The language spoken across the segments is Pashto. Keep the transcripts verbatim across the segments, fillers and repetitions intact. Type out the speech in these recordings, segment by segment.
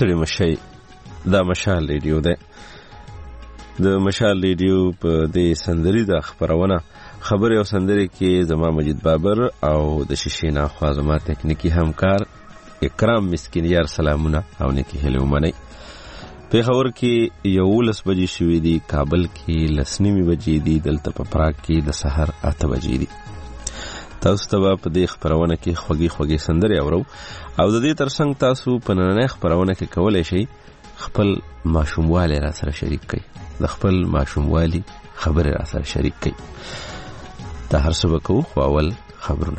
ستړي مشئ، دا مشال ریډیو ده. د مشال ریډیو په دې سندري د خبرونه خبرې او سندري کې زما مجید بابر او د شیشینا خوا زما تکنیکی همکار اکرام مسکینیار سلامونه او نیکی هیله ومنئ. پیښور کې یولس بجې شوې دي، کابل کې لس نیمې بجې دي، دلته په پراګ کې د سحر اته بجې دي. تاسو ته به په دې خبرونه کې خوږې خوږې سندرې اورو او د دې ترڅنګ تاسو په نننۍ خبرونه کې کولی شئ خپل ماشوموالی را سره شریک کړئ، د خپل ماشوموالي خبرې را سره شریک کړئ. دا هر څه به کوو، خو اول خبرونه.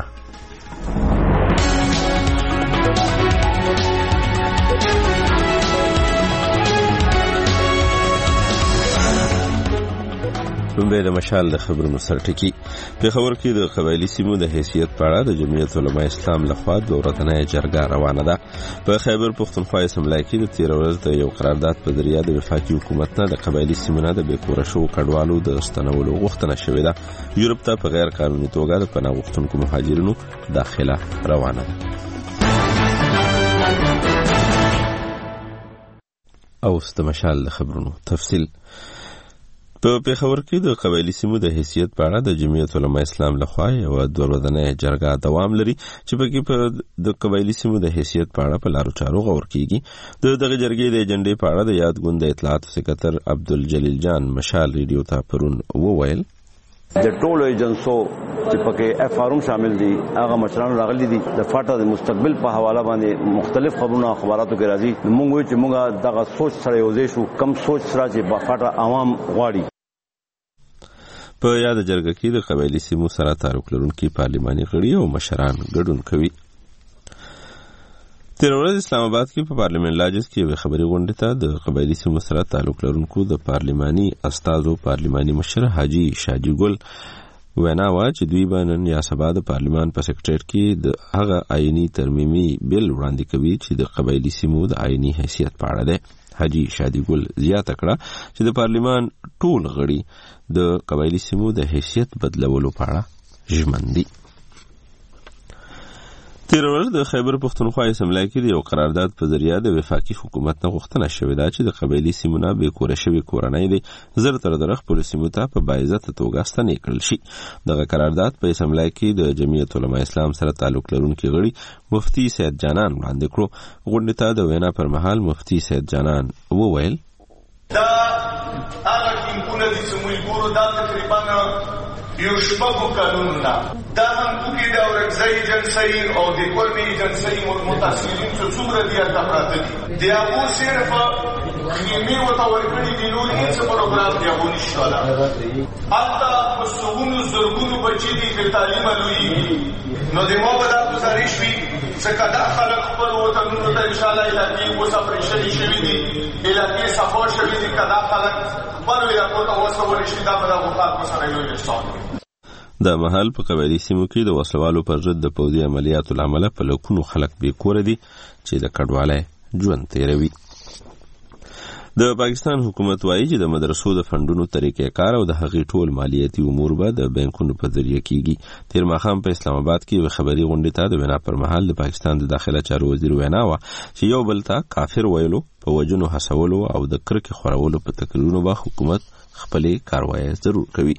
لومړی د مشال د خبرونو سرټکی. پیښور کې د قبایلي سیمو د حیثیت په اړه د جمعیت علماء اسلام لخوا دوه ورځنۍ جرګه روانه ده. په خیبر پښتونخوا اسمبلی کې د تیر ورځ د یو قرارداد په ذریعه د وفاقي حکومت نه د قبایلي سیمو نه د بې کوره شوو کډوالو د ستنولو غوښتنه شوې ده. یورپ ته په غیر قانوني توګه د پناه غوښتونکو مهاجرینو داخله روانه ده. اوس د مشال د خبرونو تفصیل. په پیښور کې د قبایلي سیمو د حیثیت په اړه د جمعیت علماء اسلام لخوا یوه دوه ورځنۍ جرګه دوام لري چې پکې په د قبایلي سیمو د حیثیت په اړه په لارو چارو غور کیږي. د دغه جرګې د ایجنډې په اړه د یاد ګوند د اطلاعاتو سکرټر عبدالجلیل جان مشال ریډیو ته پرون وویل د ټولو ایجنسو چې پکې اف آر شامل دي هغه مشران راغلي دي د فاټا د مستقبل په حواله باندې مختلف خبرونه خبراتو کې راځي. موږ وایو چې موږ دغه سوچ سره یوځای شو، کم سوچ سره چې فاټا عوام غواړي. په یاد جرګه کې د قبایلي سیمو سره تعلق لرونکي پارلماني غړي او مشران ګډون کوي. تیر ورځ اسلام آباد کې په پارلیمنت لاجس کې یوې خبري غونډې ته د قبایلي سیمو سره تعلق لرونکو د پارلماني استازو پارلماني مشر حاجي شاجي ګل وینا وه چې دوی به نن یا سبا د پارلمان په سکرټریټ کې د هغه آئیني ترمیمي بل وړاندې کوي چې د قبایلي سیمو د آئیني حیثیت په اړه دی. حاجي شادي ګل زیاته کړه چې د پارلمان ټول غړي د قبایلي سیمو د حیثیت بدلولو په اړه ژمن دي. تیر ورځ د خیبر پښتونخوا اسمبلی کې د یو قرارداد په ذریعه د وفاقي حکومت نه غوښتنه شوې ده چې د قبایلي سیمو نه بې کوره شوې کورنۍ دي زر تر زره خپلو سیمو ته په باعزته توګه ستنې کړل شي. دغه قرارداد په اسمبلی کې د جمعیت علماء اسلام سره تعلق لرونکي غړي مفتي سید جانان وړاندې کړو. غونډې ته د وینا پر مهال مفتي سید جانان وویل دا هغه ټینګونه دي چې موږ ګورو دا تقریبا یو شپږو کلونو دا هم کوکې د اورکزۍ ایجنسۍ او د کورنۍ ایجنسۍ متاثرین څه څومره دي هلته پراته دي د هغو صرف خیمې ورته ورکړي دي، نور هېڅ پروګرام د هغو نشته. هلته په سوګونو زرګونو بچي دي بې تعلیمه لویېږي. نو د ما به دا ګزارش وي ځکه دا خلک خپل وطنونو ته انشاءالله علاقې اوس اپریشنې شوي دي، علاقې صفا شوي دي. که دا خلک خپلو علاقو ته واستولی شي دا به د هغو خلکو سره یو احسان وي. دا مهال په قبایلي سیمو کې د وسلوالو پر ضد د پوځي عملیاتو له امله په لکونو خلک بې کوره دي چې د کډوالۍ ژوند تېروي. د پاکستان حکومت وایي چې د مدرسو د فنډونو طریقې کار او د هغې ټول مالیاتي امور به د بانکونو په ذریعه کیږي. تیر ماښام په اسلام آباد کې یوې خبري غونډې ته د وینا پر مهال د پاکستان د داخله چارو وزیر وینا وه چې یو بل ته کافر ویلو، په وژنو هڅولو او د کرکې خورولو په تقریرونو به حکومت خپلې کاروایي ضرور کوي.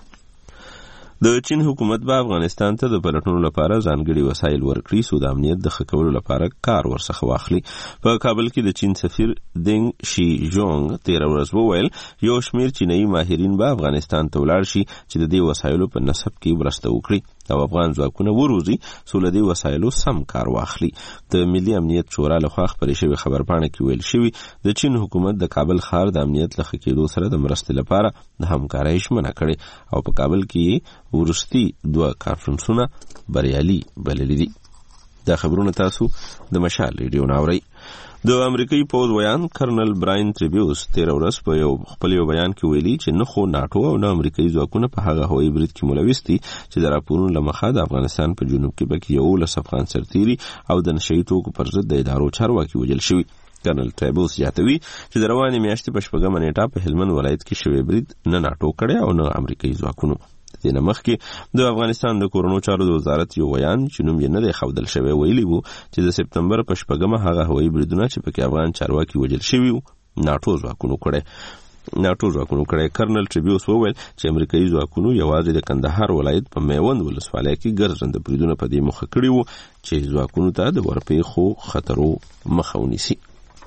د چین حکومت به افغانستان ته د پلټنو لپاره ځانګړي وسایل ورکړي څو د امنیت د ښه کولو لپاره کار ورڅخه واخلي. په کابل کې د چین سفیر دینګ شي جونګ تېره ورځ وویل یو شمېر چینایي ماهرین به افغانستان ته ولاړ شي چې د دې وسایلو په نصب کې مرسته وکړي او افغان ځواکونه وروزي څو له دې وسایلو سم کار واخلي. د ملي امنیت شورا لخوا خپرې شوې خبرپاڼه کې ویل شوي د چین حکومت د کابل ښار د امنیت له ښه کېدو سره د مرستې لپاره د همکارۍ ژمنه کړې او په کابل کې ورستي دوه کانفرنسونه بریالي بللي دي. دا خبرونه تاسو د مشال ریډیو نه اورئ. د امریکایي پوځ ویان کرنل براین تریبیوس تېره ورځ په یو خپل یو بیان کې ویلي چې نه خو ناټو او نه امریکایي ځواکونه په هغه هوایي برید کې ملوث دي چې د راپورونو له مخه د افغانستان په جنوب کې پکې یولس افغان سرتیري او د نشه یي توکو پر ضد د ادارو چارواکي وژل شوي. کرنل تریبیوس زیاتوي چې د روانې میاشتې په شپږمه نیټه په هلمند ولایت کې شوی برید نه ناټو کړی او نه امریکایي ځواکونو. د مخکې د افغانستان د کورونو چارو د وزارت یو بیان چې نوم یې نه دی ښودل شوی ویلي وو چې د سپتمبر په شپږمه هغه هوایي بریدونه چې پکې افغان چارواکي وژل شوي وو ناټو ځواکونو کړی ناټو ځواکونو کړی کرنل ټریبیوس وویل چې امریکایي ځواکونو یوازې د کندهار ولایت په میوند ولسوالۍ کې ګرځنده بریدونه په دې موخه کړي وو چې ځواکونو ته د ورپېښو خطرو مخه ونیسي.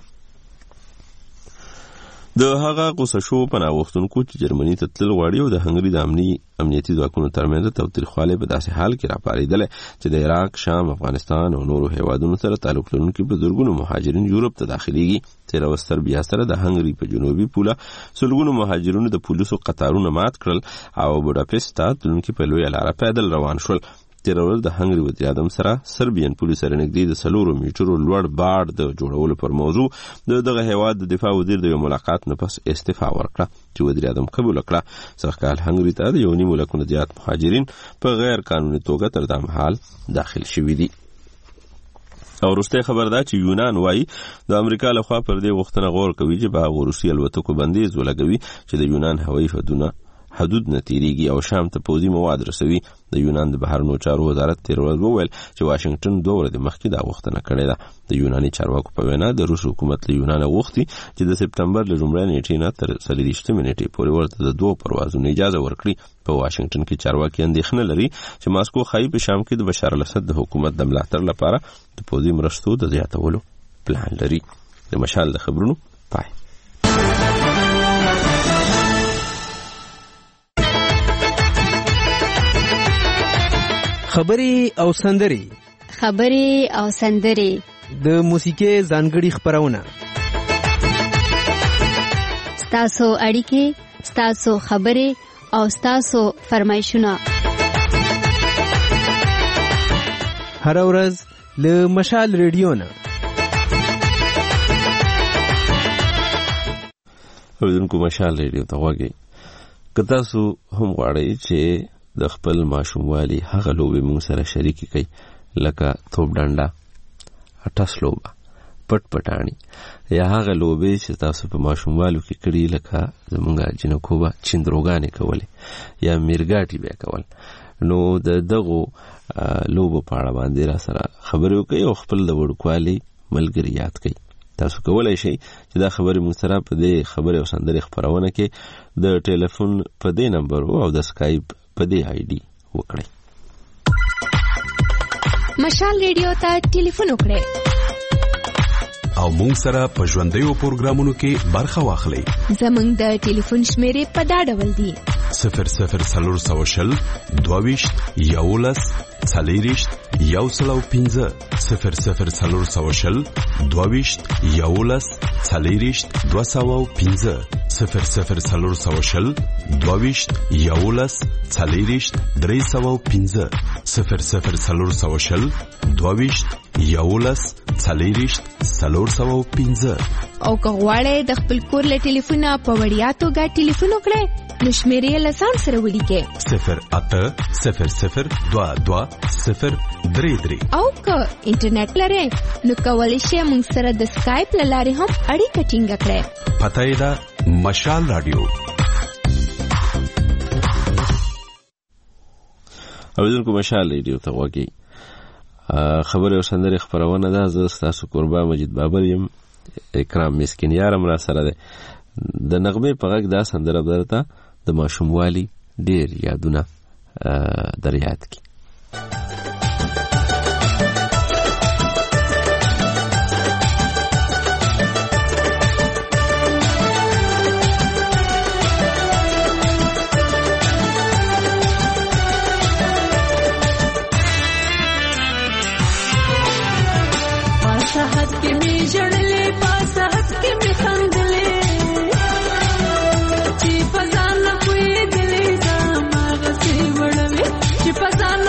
د هغه غوسه شو پناه غوښتونکو چې جرمني ته تلل غواړي او د هنګري د امني امنیتي ځواکونو ترمنځ تاوتریخوالی په داسې حال کې راپارېدلی چې د عراق، شام، افغانستان او نورو هیوادونو سره تعلق لرونکي په زرګونو مهاجرین یورپ ته داخليږي. تېره ورځ سربیا سره د هنګري په جنوبي پوله سلګونو مهاجرینو د پولیسو قطارونه مات کړل او بوډاپېسټ ته تلونکي په لویه لاره پیدل روان شول. تېره ورځ د هنګري وزیر اعظم سره سربیان پولیس سره نږدې د څلورو میټرو لوړ باډ د جوړولو پر موضوع د دغه هیواد د دفاع وزیر د یو ملاقات نه پس استعفا ورکړه چې وزیر اعظم قبول کړه. سږکال هنګري ته د یو نیم لک نه زیات مهاجرین په غیر قانوني توګه تر دا مهال داخل شوي دي. او وروستی خبر دا چې یونان وایي د امریکا لخوا پر دې غوښتنه غور کوي چې په هغو روسي الوتکو بندیز ولګوي چې د یونان هوایي حدونه حدود نه تیریږي او شام ته پوځي مواد رسوي. د یونان د بهرنیو چارو وزارت تېره ورځ وویل چې واشنګټن دوه ورځې مخکې دا غوښتنه کړې ده. د یوناني چارواکو په وینا د روس حکومت له یونانه غوښتي چې د سپتمبر له لومړۍ نیټې نه تر څلېرویشتمې نیټې پورې ورته د دوو پروازونو اجازه ورکړي. په واشنګټن کې چارواکي اندېښنه لري چې ماسکو ښایي په شام کې د بشار الاسد د حکومت د ملاتړ لپاره د پوځي مرستو د زیاتولو پلان لري. د مشال د خبرونو پای. خبري او سندري خبري او سندري د موسیقي ځانګړي خبرونه ستاسو اړیکې ستاسو خبري او ستاسو فرمایشونه هر ورځ له مشال ریډیو نه. اوریدونکو مشال ریډیو ته غواړئ که تاسو هم غواړئ چې د خپل ماشوموالي هغه لوبې موږ سره شریکې کړئ لکه توپ ډنډه، اټس لوبه، پټ پټاڼي یا هغه لوبې چې تاسو په ماشوموالو کې کړي لکه زمونږ جنکو به چندروګانې کولې یا میرګاټي بیا کول، نو د دغو لوبو په اړه باندې را سره خبرې وکړئ او خپل د وړوکوالي ملګري یاد کړئ. تاسو کولی شئ چې دا خبرې موږ سره په دې خبرې او سندرې خپرونه کې د ټلیفون په دې نمبر او د سکایپ په دې آی ډي وکړئ. مشال ریډیو ته ټلیفون وکړئ او موږ سره په ژوندیو پروګرامونو کې برخه واخلئ. زموږ د ټلیفون شمیرې په دا ډول دي: صفر صفر څلور سوه شل دوه ویشت یولس څلېرویشت یو سل او پنځه صفر صفر څلور سوه شل دوه ویشت یولس څلېرویشت دوه سوه او پنځه صفر صفر څلور سوه شل دوه ویشت یولس څلېرویشت درې سوه او پنځه صفر صفر څلور سوه شل دوه ویشت یولس څلېرویشت څلور سوه او پنځه. او که غواړئ د خپل کور له ټلیفونه په وړیا توګه ټلیفون وکړئ نو شمیرې له ځان سره ولیکئ: صفر اته صفر صفر دوه دوه صفر درې درې. او که انټرنیټ لرئ نو کولی شئ موږ سره د سکایپ له لارې هم اړیکه ټینګه کړئ. پته یې ده مشال راډیو. اوریدونکو مشال ریډیو ته غواړئ خبرې او سندرې خپرونه ده. زه ستاسو کوربه مجید بابر یم. اکرام مسکینیار هم را سره ده. د نغمې په غږ دا سندره درته د ماشوموالي ډېر یادونه در یاد کړي. Pazan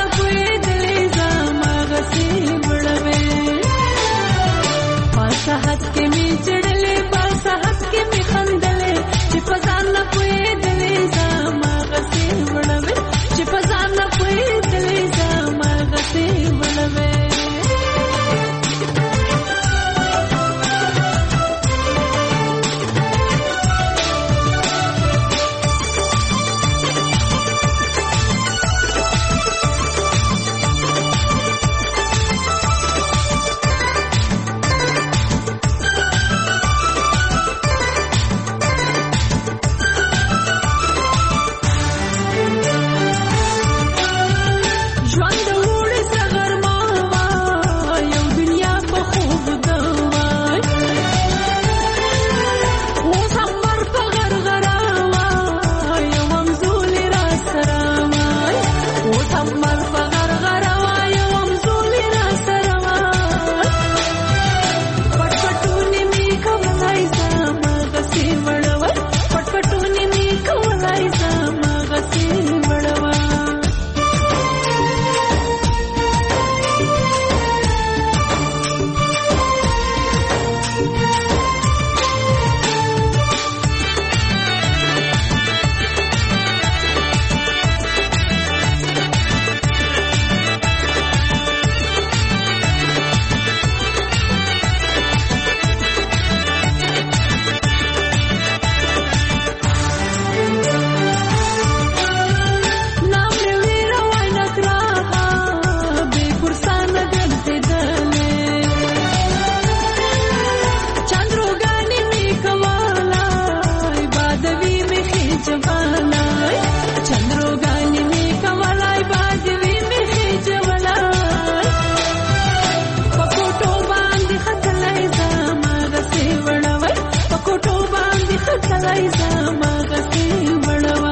ځای زما غسې وړوا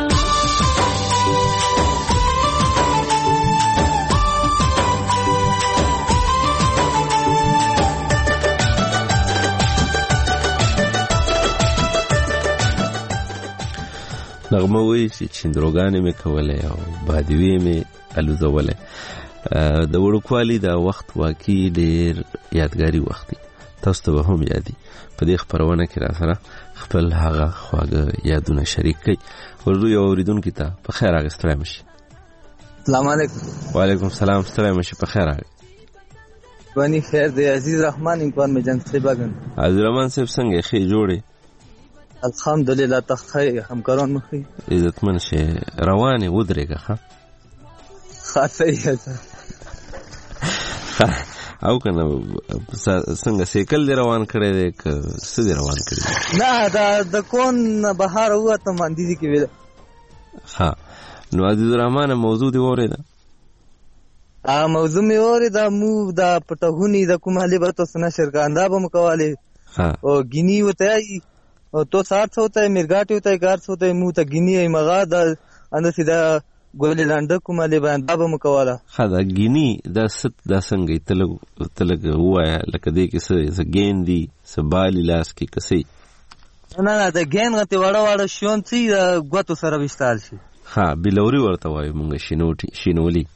نغمه وی چې چندروګانې مې کولې او بادوی مې الوزولې. د وړوکوالي دا وخت واقعي ډېر یادګاري وخت دی، تاسو ته به هم یادي. په دې خپرونه کې را سره خپل هغه خواږه یادونه شریک کړئ. ورځو یو اورېدونکي ته په خیر راغی، ستړی مه شي. السلام علیکم. وعلیکم السلام، ستړی مه شي، په خیر راغی. بانی خیر دی. عزیز رحمان انفارمیشن سے باغن. عزیز رحمان صاحب څنګه ښه جوړې؟ الحمدلله تخی همکاران مخی عزتمن شه روانه ودرېګه ښه ښه صحیح ده. او کنه څنګه سیکل دی روان کړی دی که څه دی روان کړی؟ نه دا د کون بهار وته ماندې کې ویل. ها نو عزیز رحمان موضوع دی اورېده؟ ا موضوع می اورېده. مو دا پټهونی د کومه لبرته سنا شرکاندا به مکواله ها او ګینی وته او تو ساتھ ہوتا ہے مرگاٹی ہوتا ہے گارس ہوتا ہے مو تا گینی ہے مغا دا اند سیدا ګولې لاندې کومه لبان دا به مکواله. ها دا ګینی دا ست دا څنګه تلګ تلګ وایا لکه دې کې څه ګیندي څه بالي لاس کې کسي؟ نه نه دا ګین غته وړه وړه شون سي غوتو سره وشتال شي. ها بلوري ورته وای مونږ شینوټي شینولي.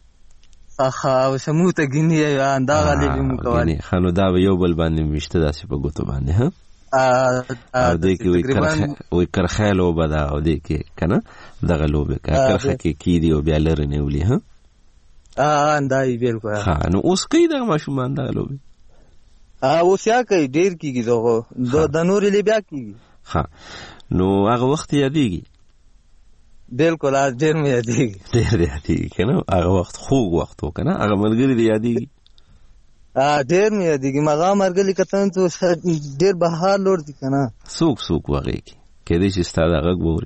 اخا او سمو ته ګینی اندا غالي به مکواله. خانو دا یو بل باندې مشته داسې په ګوتو باندې ها او دې کې وی کرخه وی کرخه لوبه ده او دې کې کنه دغه لوبه کرخه کې کی دی او بیا لره نیولې ها ا اندای بالکل. ها نو اوس کې دغه ماشومان دغه لوبه ا اوس یا کوي ډیر کیږي دغه د نور لی بیا کیږي. ها نو هغه وخت یادېږي؟ بالکل ا ډیر مې یادېږي، ډیر یادېږي کنه هغه وخت خوږ وخت وکنه هغه ملګری دی یادېږي. ا ډیر مې یادېږي مغه مرګلي کتن ته ډیر بهار لور دي کنه. سوق سوق وغه کې کې دې چې ستاده غږ ووري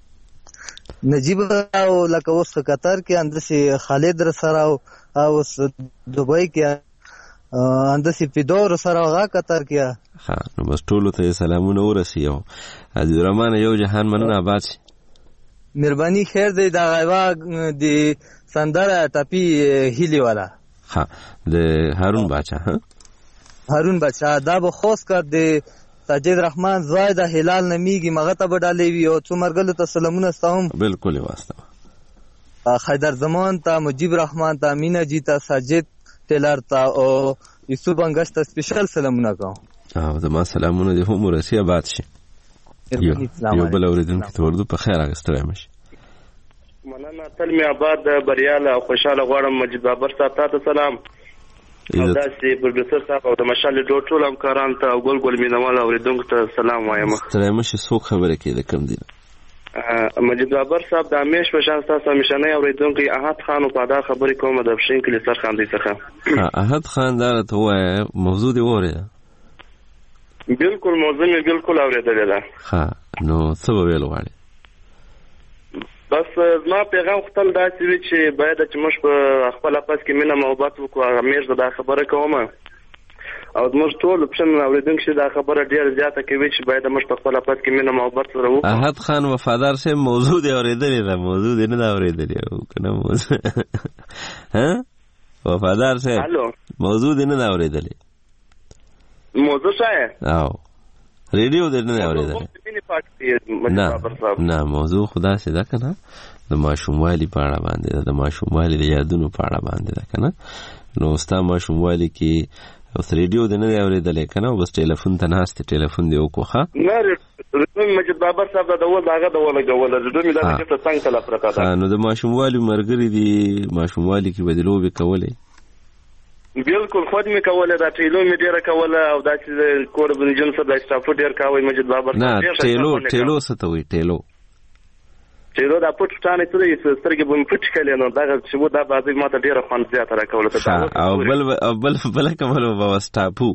نجیب او لکه اوس قطر کې اندسي خالد را سره او اوس دوبۍ کې اندسي پیدور سره هغه قطر کې. ها نو بس ټولو ته سلامونه ورسیو. عزیز رحمان یو جهان مننه آباد شي. مهرباني خیر دی. دا غوا دی سندره ټاپی هیلی والا. ها د هارون باچا. ها هارون باچا دا به خوښ کړ د ساجد رحمان زای د هلال نمیږي مغه ته بدلې وی او څومرګل ته سلامونه ستوم. بالکل واسطه. خیدر زمان ته مجيب رحمان ته مینا جی ته ساجد ټیلر ته او یوسف انګشت ته سپیشل سلامونه کوم. او زما سلامونه د هم ورسیه باد شي. یو بل اوریدونکو ته ورته په خیر راغستره مشي. مننه. تل می آباد بریاله او خوشاله غواړم. مجید بابر صاحب ته سلام. او داسې پروډوسر صاحب او د مشال ډو ټول همکاران ته او ګل ګل مینوال اوریدونکو ته سلام وایم. ستړی مشي. څوک خبره کوي د کوم دی؟ مجید بابر صاحب د همیش په شان تاسو همیشنه اوریدونکو احد خان او پادا خبرې کوم د بشین کلی سر خان دی څخه. احد خان دا ته وای موضوع دی وره. بالکل موضوع می بالکل اوریدل ده. ها نو څه ویل غواړي؟ بس زما پیغام خپل داسې وی چې باید چې موږ په خپل اپس کې مینه محبت وکړو. هغه مېږ دا خبره کوم او موږ ټول په شان اوریدونکو چې دا خبره ډیره زیاته کوي چې باید موږ په خپل اپس کې مینه محبت سره وکړو. احد خان وفادار سه موضوع دی اوریدلې ده. موضوع دی نه اوریدلې او کنه موضوع ها وفادار سه موضوع دی نه اوریدلې. موضوع څه او ریډیو دې نه اوریدل؟ نه نه موضوع خدا سي دا کنه د ماشوموالي په اړه باندې د ماشوموالي د یادونو په اړه باندې دا کنه. نو ستا ماشوموالي کې اوس ریډیو دې نه اوریدل کنه بس ټلیفون ته ناشته ټلیفون دې وکوخه. نه ریډیو مجید بابا صاحب دا ول داغه دا ول غول ریډیو می دا چې څنګه کله پرکا ده. نو د ماشوموالي مرګري دي ماشوموالي کې بدلو به کولې. بالکل خود می کوله دا ټیلو می ډیره کوله او دا چې کور بنجن سره د سټاف ډیر کاوه مجید بابر. نه ټیلو ټیلو څه ته وی ټیلو ټیلو دا پټ ټانه ته یې سترګې بم پټ کړي نو دا چې وو دا بازي ماته ډیره خوند زیاته را کوله ته. او بل بل بل کومه بابا سټاپو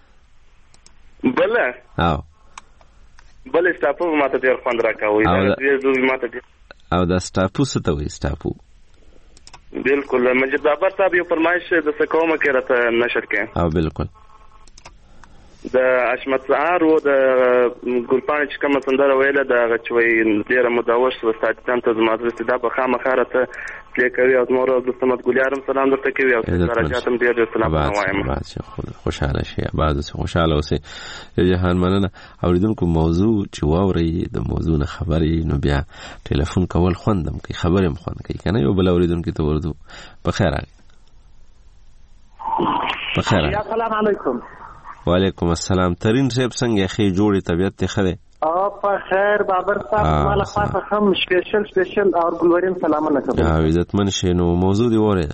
بل او بل سټاپو ماته ډیر خوند را کوي. دا دې ماته او دا سټاپو څه ته وی سټاپو؟ بالکل مجید بابر صاحب یو فرمایش د سکومه کې راته نشر کړي. او بالکل د اشمت سهار و د ګلپاڼې چې کومه سندره ویله د هغه چې وایي ډېره مدوه شوه ستا دیدن ته زما زړه چې دا به خامخا راته پلې کوي او زما ورور عبدالصمد ګلیار هم سلام درته کوي او درجات هم ډېر ډېر سلامونه وایم. خوشحاله شئ، آباد اوسئ، خوشحاله اوسئ. یو جهان مننه. اورېدونکو موضوع چې واورئ د موضوع نه خبرې نو بیا ټلیفون کول خوند هم کوي، خبرې هم خوند کوي که نه. یو بل اورېدونکي ته ورځو. په خیر راغلی. په خیر راغلی. السلام علیکم. وعلیکم السلام. ترین صاحب څنګه ښې جوړې طبیعت دې ښه دی؟ په خیر بابر صاحب مالا خاصه هم سپیشل سپیشل اور ګلورین سلامونه کوم. او عزتمن شئ. نو موضوع دې واورېده؟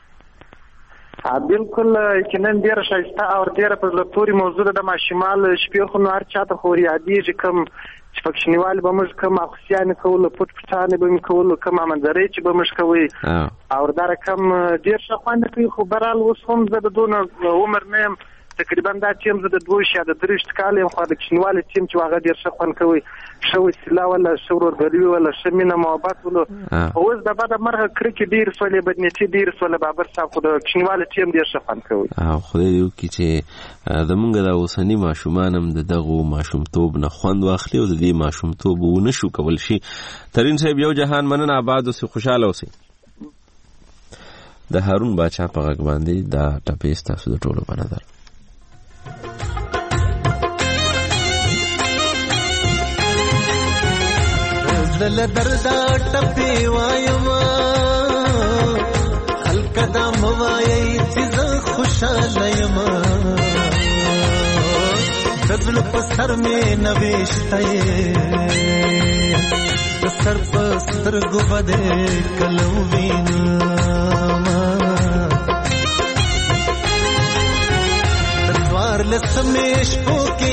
بالکل یقینا ډېره ښایسته او ډېره په زړه پورې موضوع ده. د ماشومال شپې خو نو هر چا ته خو یادېږي کوم چې پکښنیوالې به موږ کوم اخوسیانې کولو، پټ پټانې به مې کولو، کوم منظرې چې به موږ کوئ او دا رقم ډېر ښه خوند کوي. خو برحال اوس هم زه د دونه عمر نه یم، تقریبا دا ټیم زه د دوه یا د درېشت کال یم، خو د کوچنیوالي ټیم چې هغه ډېر ښه خوند کوي، ښه وسیله وله، ښه ورورګلوي وله، ښه مینه محبت ولو. اوس د بده مرغه کرکې ډېرې شولې، بدنیتي ډېرې شولې بابر صاحب، خو د کوچنیوالي ټیم ډېر ښه خوند کوي. خدای دې وکړي چې زمونږ د اوسني ماشومان هم د دغو ماشومتوب نه خوند واخلي او د دې ماشومتوب ونه شو کول شي. ترین صاحب یو جهان مننه، آباد اوسئ، خوشحاله اوسئ. د هارون باچا په غږ باندې دا ټپې ستاسو د ټولو په نظر. دل دردا ټپې وایما خلک دا موایي چې زه خوشاله یم، د زړه په سر مې نوشته یې د سر په سترګو به دې کله ووینم، د څوارلس مې شپو کې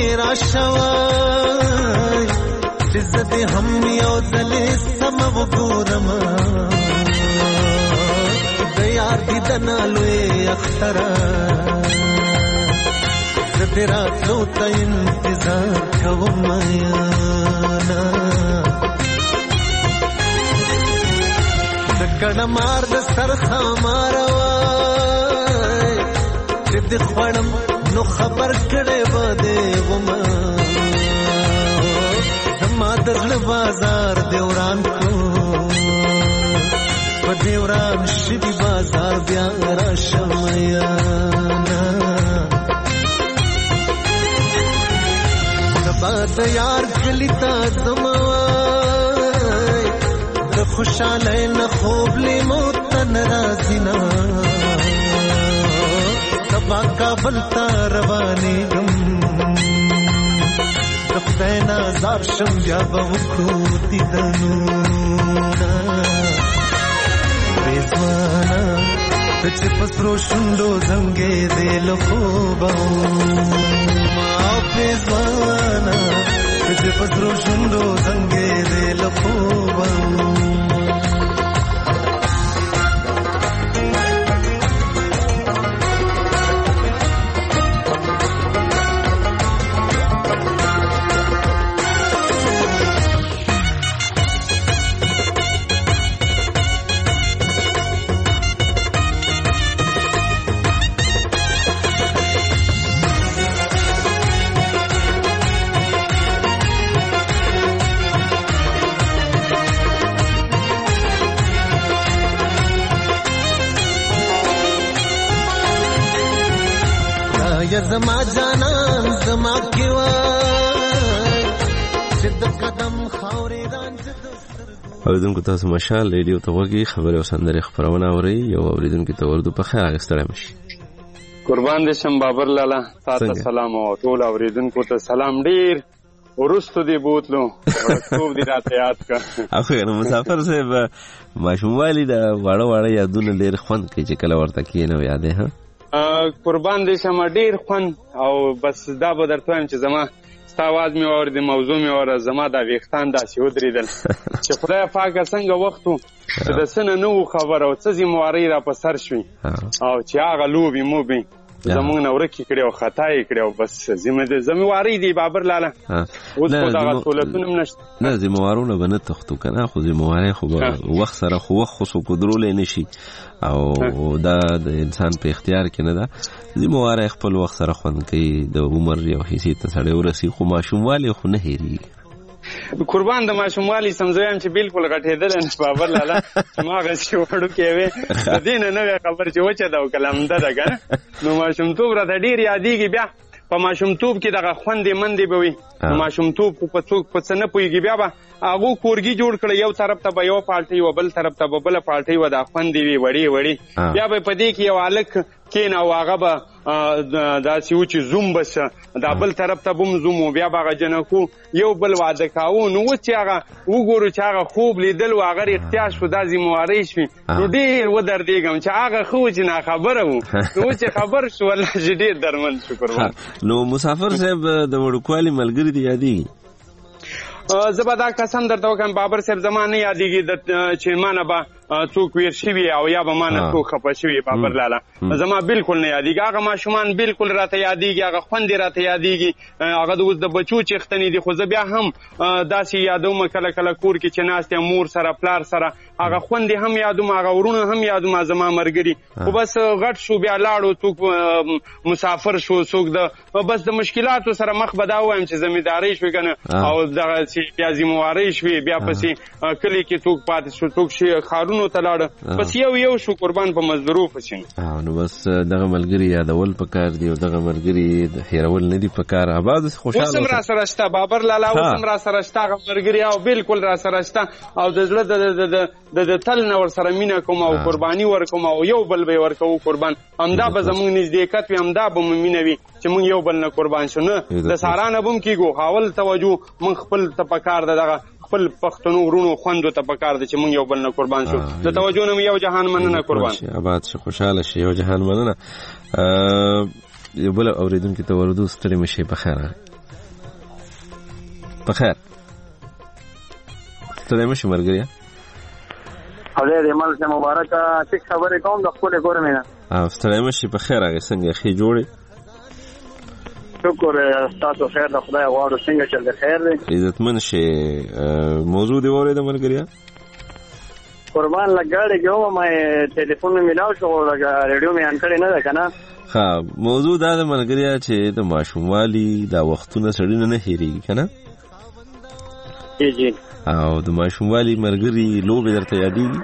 راشوی چې زه دې هم یو ځلې سم وګورم، د یار دیدنه لوی اختره زه دې راتلو ته انتظار کوم یاره، د کڼه مار د سر خامار وای چې دې خوړم نو خبر کړی به دې ومه، ما د زړه بازار دې وران کړو، په دې وران شوي بازار بیا راشم یاره، سبا د یار کلي ته ځم وای د خوشحالۍ نه خوب لیمو ته نه راځي نه، سبا کابل ته روانېږم خدای نازار شم بیا به وکړو دیدنونه، رضوانه ته چې په سرو شونډو زنګېدې له خوبه وما، رضوانه ته چې په سرو شونډو زنګېدې له خوبه زما جانان زما کی وای چې د قدم خاورې رانځ اوریدونکو تاسو مشال ریډیو ته وګورئ، خبرې او سندرې خبرونه اورئ. یو اوریدونکو ته ورته په خیر اغستړی مشي. قربان دې شم بابر لالا، تاسو سلام او ټول اوریدونکو ته سلام. ډیر ورستو دی بوتلو ورستو دی راته یاد کا اخو نو مسافر صاحب ماشوموالی دا واړه واړه یادونه ډیر خوند کوي چې کله ورته کینو یادې ها قربان دې شم ډیر خوند. او بس دا به درته وایم چې زما ستا आवाज مې واورېد، موضوع مې واوره، زما دا ویښتان داسې ودرېدل چې خدای پاکه څنګه وخت و چې د څه نه نه وو خبر او څه ذموارۍ را په سر شوې او چې هغه لوبې موبې زمونږ نه ورکې کړې او خطا یې کړې او بس ذمهواري دی بابر لاله اوس خو دغه سهولتونه هم نشته. نه ذمهوارونه به نه تښتو که نه، خو ذمهواري خو به وخت سره خو وخت خو څوک ودرولی نه شي او دا د انسان په اختیار کې نه ده. ذمهواري خپل وخت سره خوند کوي، د عمر یو حیثیت ته سړی ورسي، خو ماشوموالی خو نه هېرېږي. قربان د ماشوموالي سمزویم چې بالکل غټېدلی نه بابر لاله چې ما هغسې وړوکی وې د دې نه نوې خبر چې وچه ده او که لمده ده که نه نو ماشومتوب راته ډېر یادېږي. بیا په ماشومتوب کې دغه خوندې مندې به وي، نو ماشومتوب خو په څوک په څه نه پوهېږي. بیا به هغو کورګي جوړ کړه، یو طرف ته به یو پالټۍ وه، بل طرف ته به بله پالټۍ وه، دا خوندې وي وړې وړې. بیا به په دې کې یو هلک کېنه او هغه به داسې و چې زوم بس دا بل طرف ته به هم زوم و، بیا به هغه جنکو یو بل واده کاوه. نو اوس چې هغه وګورو چې هغه خوب لیدل و، هغه اختیار شو، دا ذمهوارۍ شوې، نو ډېر ودردېږم چې هغه ښه و چې ناخبره و، نو اوس چې خبر شو والله چې ډېر درمند شو. قربان نو مسافر صاحب د وړوکوالي ملګري دې یادېږي؟ زه به دا قسم درته وکړم بابر صاحب زما نه یادېږي چې ما نه به څوک ویر شوي او یا به ما نه څوک خفه شوي بابر لاله، زما بالکل نه یادېږي. هغه ماشومان بالکل راته یادېږي، هغه خوندې راته یادېږي، هغه د اوس د بچو چښتنې دي. خو زه بیا هم داسې یادوم کله کله کور کې چې ناست یم مور سره پلار سره، هغه خوندې هم یادوم، هغه ورونه هم یادوم زما ملګري. خو بس غټ شو بیا لاړو، څوک مسافر شو، څوک د بس د مشکلاتو سره مخ به دا ووایم چې زمیندارۍ شوې که نه او دغسې بیا ذمهوارۍ شوې، بیا پسې کلي کې څوک پاتې شو، څوک ښارونو ته لاړه، بس یو یو شو قربان په مزدورو پسې. نو بس دغه ملګري یادول پکار دي او دغه ملګري هېرول نه دي پکار. آباد خوشحاله اوس هم را سره شته بابر لاله، اوس هم را سره شته هغه ملګري او بالکل را سره شته او د زړه د تل نه ورسره مینه کوم او قرباني ورکوم او یو بل به یې ورکوو. قربان همدا به زموږ نزدېکت وي، همدا به مو مینه وي چې موږ یو بل نه قربان شو. نه د سارا نه به هم کېږو، حاول توجه موږ خپل ته پکار ده، دغه خپل پښتنو ورونو خوندو ته پکار ده چې موږ یو بل نه قربان شو. د توجه نه یو جهان مننه قربان. آباد شي، خوشحاله شي، یو جهان مننه. یو بل اورېدونکي ته ورودو، ستړي مه شئ، په خیر په خیر ستړي مه شئ ملګريه. خدای دې مل شه مبارکه. څه خبرې کوم د خپلې کورنۍ نه؟ او ستړي مه شئ، په خیر. هغې څنګه ښې جوړې؟ شکر تاسو خیر د خدای غواړو. څنګه چل دی؟ خیر دی. عزتمن شئ. موضوع دې واورېده ملګريه؟ قربان لګاړې کې وم، ما ټلیفون مې میلاو شو، ریډیو مې آن کړې نه ده که نه. ښه، موضوع دا ده ملګريه چې د ماشوموالي دا وختونه سړي نه نه هېرېږي که نه؟ جی جی. او د ماشوموالي ملګري لوبې درته یادېږي؟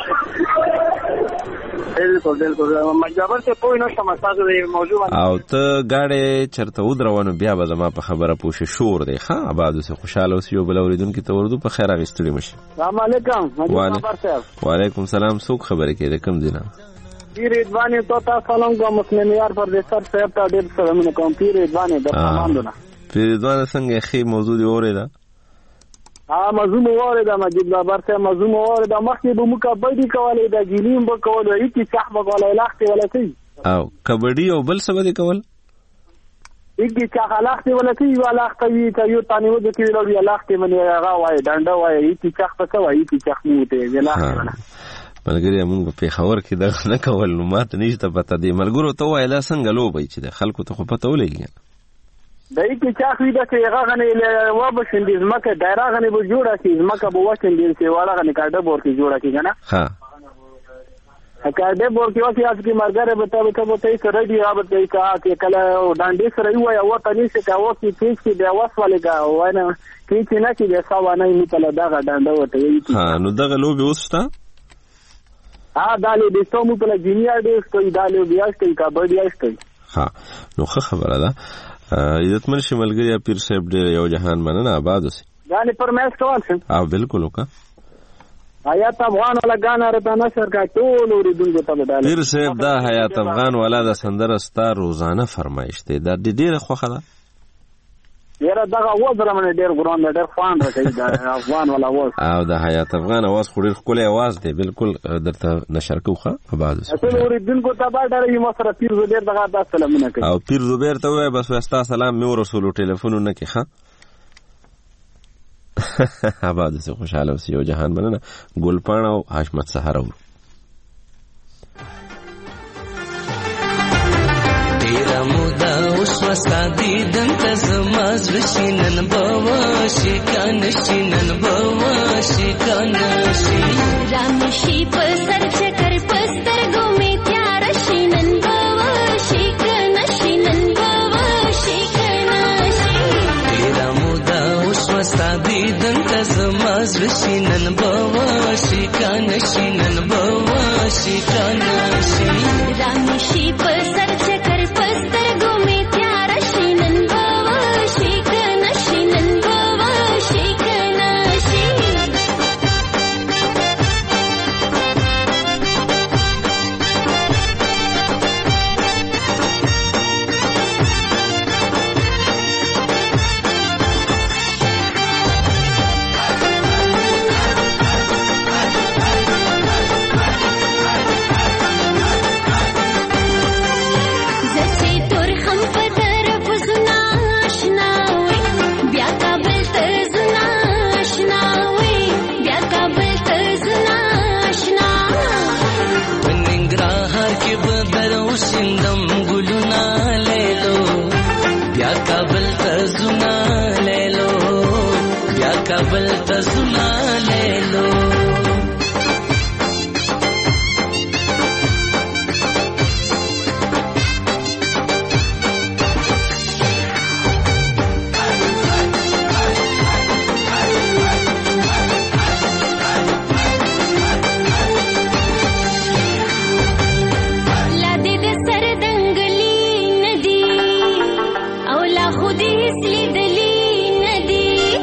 بالکل بالکل مجبر ته پوه نه شم تاسو د موضوع او ته گاډي چرته ودروانو بیا به زما په خبره پوه شې. شور دی ښه آباد اوسې، خوشحاله اوسې. یو بل اورېدونکي ته ورودو، په خیر هغې ستړي مه شي. السلام علیکم. وعلیکم السلام. څوک خبرې کوي؟ د کوم ځای نه؟ پیر ادواني تو تاسو سلام کوم، مسلم یار پردیسر صاحب ته ډېر سلامونه کوم. پیر ادواني د پاماندونه. پیر ادوانه څنګه ښې موضوع دې واورېده؟ ها موضوع مو واورېده مجید بابر صاحب، موضوع مو واورېده. مخکې به موږ کبډي کولې، د ګیلیم به کول، هیڅ چاخ به کولای، لاختې ولا کوي او کبډي او بل څه به دې کول؟ هیڅ چاخ لاختې ولا کوي، یو لاختې وي که یو تانې ودې کوي لو یا لاختې باندې هغه وایي ډنډه وایي، هیڅ چاخ ته څه وایي؟ هیڅ چاخ نه وته یا لاختې ولا. ملګري موږ په پېښور کې دغه نه کول، نو ماته نشته پته. دې ملګرو ته ووایه دا څنګه لوبئ چې د خلکو ته خو پته ولګي. د هیڅ چاخ وي ده چې هغه غنې وبشندې ځمکه دایره غنې به جوړه کړي، ځمکه به وشندې چې واړه غنې کاډه بور کې جوړه کړي که نه؟ ښه کاډه بور کې وسې از کې ملګری به ته به ته به ته یې سره دي یا به ته یې که کله ډانډې سره یې ووایه وته نیسې که اوس یې پیچ کړي بیا وسولې که وینه پیچ یې نه کړي بیا ښه وانه یې موته له دغه ډانډه ورته ویي. ها نو دغه لوبې اوس شته؟ ها دا لوبې شته، موږ په جیني اډې شته، دا لوبې شته، کبډي شته. ها نو ښه خبره ده. عزتمن شي ملګري. پیر صاحب ډېر یو جهان مننه، آباد اوسې. ګانې فرمایش کول شم؟ او بالکل وکړه. حیات افغان والا ګانا راته نشر کا ټول اوریدونکو ته بداله. پیر صاحب دا حیات افغان والا د سندره ستا روزانه فرمایش دی، دا ډېره خوښه ده. یاره دغه اواز رامنې ډېر ګران دی، ډېر خوند راکوي د افغان والا اواز. او د حیات افغان اواز خو ډېر ښکلی اواز دی، بالکل درته نشر کوو. ښه آباد اوسې. ټول اوریدونکو ته به ډېر ما سره پیر زبیر دغه دا سلامونه کوي. او پیر زبیر ته ووایه بس ستا سلام مې ورسولو ټلیفونونه کې. ښه آباد اوسې، خوشحاله اوسې. یو جهان مننه. ګلپاڼه او حشمت سهار اورو. وسادي دنت زماز رشینن بواشی کانشینن بواشی کانشی رامشی پسر چکر پستر گومی تیار شینن بواشی کانشینن بواشی کانشی تیرا مودا اوش وسادی دنت زماز رشینن بواشی کانشینن بواشی کانشی رامشی پسر چکر پستر گومی تیار شینن بواشی کانشینن بواشی کانشی کابل ته زنا لیلو لادي د سر دنګلی ندی او لا خودي هسلی دلی ندی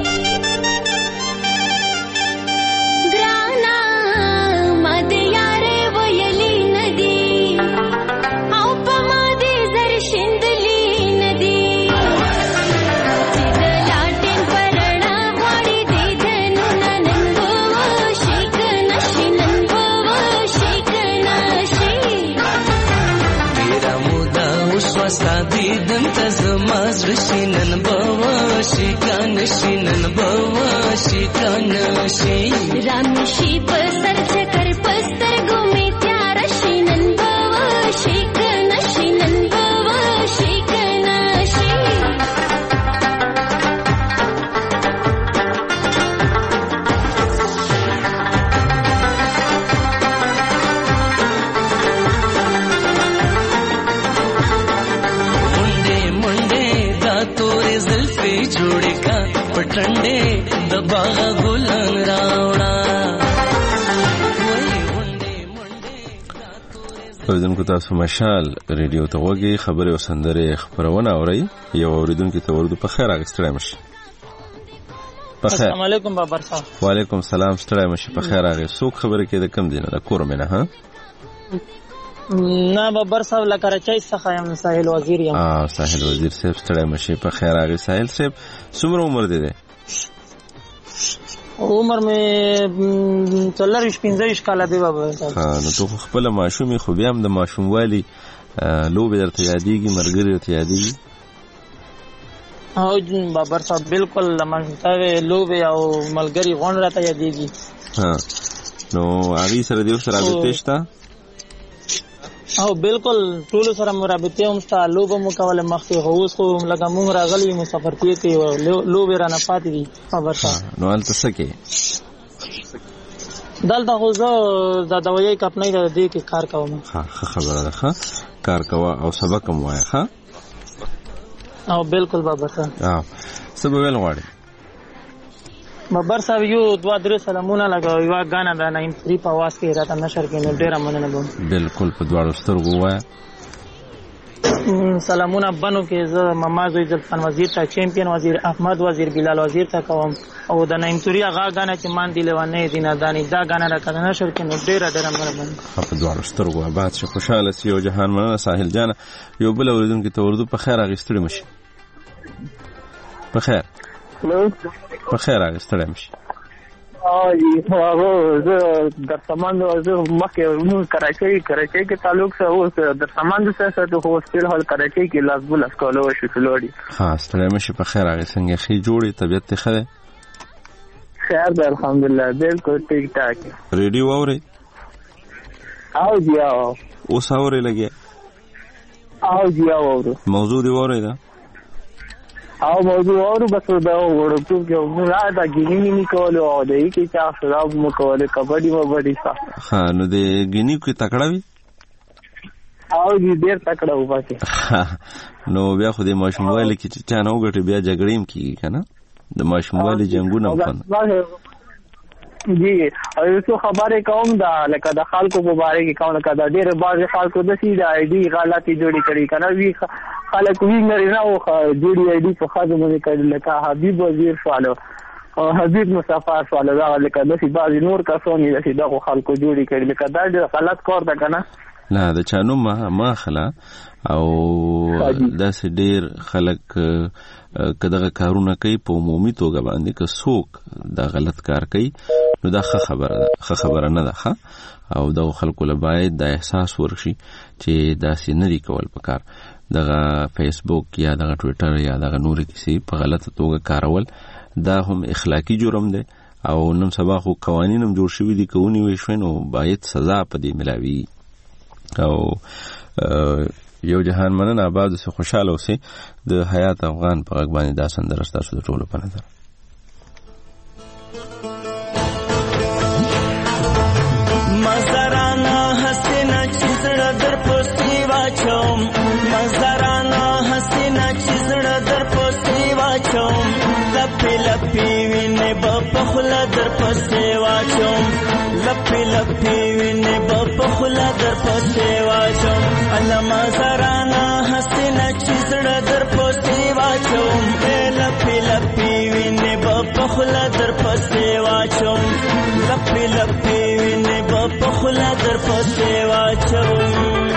زماز رشینن بواشی کانشینن بواشی کانشی رامشی پسر چکر پستر گومی تیار شینن بواشی کانشینن بواشی کانشی جوړی کا پټنډې د باغ ګلان راوړا اوریدونکو تاسو مشال ریډیو ته وګورئ خبري او سندره خبرونه اورئ یو اوریدونکو ته ورته په خیر راغستړی مشي په خیر السلام علیکم بابر صاحب وعلیکم السلام ستړی مشي په خیر راغی څوک خبره کې د کم دینه د کور منه ها نه بابر صاحب لا کراچۍ څخه یم ساحل وزیر یم اه ساحل وزیر صاحب ستړی مشي په خیر راغی ساحل صاحب څومره عمر دی دی عمر مې څلور پنځه کاله دی بابا صاحب ها نو ته خپل ماشومي خو بیا هم د ماشوموالي لوبې درته یادېږي مرګري درته یادېږي او بابر صاحب بالکل لمنځه لوبې او ملګری غون راته یادېږي ها نو هغې سره دې سره رابطې شته او بالکل ټول سره مرابطه هم ستا لوبه مو کوله مخکې خو اوس خو لکه مونږ راغلي مسافرتي کې لوبې رانه پاتې دي خبر شه نو هلته څه کوې دلته خو زه د دوایي کمپنۍ د دې کې کار کوم ښه ښه خبره ده ښه کار کوه او سبق هم وایه ښه او بالکل بابر صاحب څه به ویل غواړې بابر صاحب یو دوه درې سلامونه لګوي یو غانا د نیم فری په واس کې راته نشر کې نو ډیره مننه کوم بالکل په دواړو سترګو وایه سلامونه بنو کې زه مماز عزت وزیر ته چیمپیون وزیر احمد وزیر بلال وزیر ته کوم او د نیم فری هغه غانا چې مان دی لوانه دینه دانی دا غانا راته نشر کې نو ډیره ډیره مننه په دواړو سترګو آباد شه خوشاله سی او جهان مننه ساحل جان یو بل اوریدونکو ته ورته په خیر اغستړي مشي په خیر په خیر اغستړي مشي آی هغه زه در سامان زه مکه نو کراچۍ کراچۍ کې تعلق سره اوس در سامان سره د هوسټل هال کراچۍ کې لاس بل اسکولو شو فلوري ها ستړي مشي په خیر اغه څنګه خې جوړي طبيعت ته خره خیر ده الحمدلله بالکل ټیک ټاک ریډیو اوري او بیا اوس اوري لګي او جی اورو موضوع دی وره دا او موضوع اورو بس دا وړو کې را دا ګینی نه کولو او دای کی چا شراب مو کوله کبډي مو بډي ښه ها نو د ګینی کې تکړه وي او جی ډیر تکړه و پاتې نو بیا خو د ماشوموالي کې چې چا نه وګټي بیا جګړې کیږي کنه د ماشوموالي جنگونه وکړه جی او څه خبره کوم دا لکه د خلکو مبارک کوم لکه دا ډېر باز خلکو د سي د اي ډي غلطي جوړی کړی کنه وی خلک وی نه نه او جوړی اي ډي په خاطر باندې کړل لکه حبيب وزیر سوالو او حبيب مصطفی سوالو دا لکه د سي باز نور کسونی د سي دغه خلکو جوړی کړی لکه دا ډېر غلط کار ده کنه نه د چانو ما ما خلا او داسې ډېر خلک کداغه کارونه کوي په عمومي توګه باندې که څوک دا غلط کار کوي نو دا ښه خبره ده ښه خبره نه ده ښه او دغه خلکو له باید دا احساس ورشي چې داسې نه دي کول پکار دغه فیسبوک یا دغه ټویټر یا دغه نورې کیسې په غلطه توګه کارول دا هم اخلاقي جرم دی او نن سبا خو قوانین هم جوړ شوي دي که ونیول شوی نو باید سزا په دې ملاوي او یو جهان مننه آباد اوسئ خوشحاله اوسئ د حیات افغان په غږ باندې دا سندره ستاسو د ټولو په نظر مزدارانه حسینه چې زړه در پوستې واچوم مزدارانه حسینه چې زړه در پوستې واچوم لپې لپې وینې به په خوله در پوستې واچوم لپې لپې وینې به په خوله در پوستې واچوم الله مزدارانه حسینه چې زړه در پوستې واچوم لپې لپې وینې به په خوله در پوستې واچوم لپې لپې وینې به په خوله در پوستې واچوم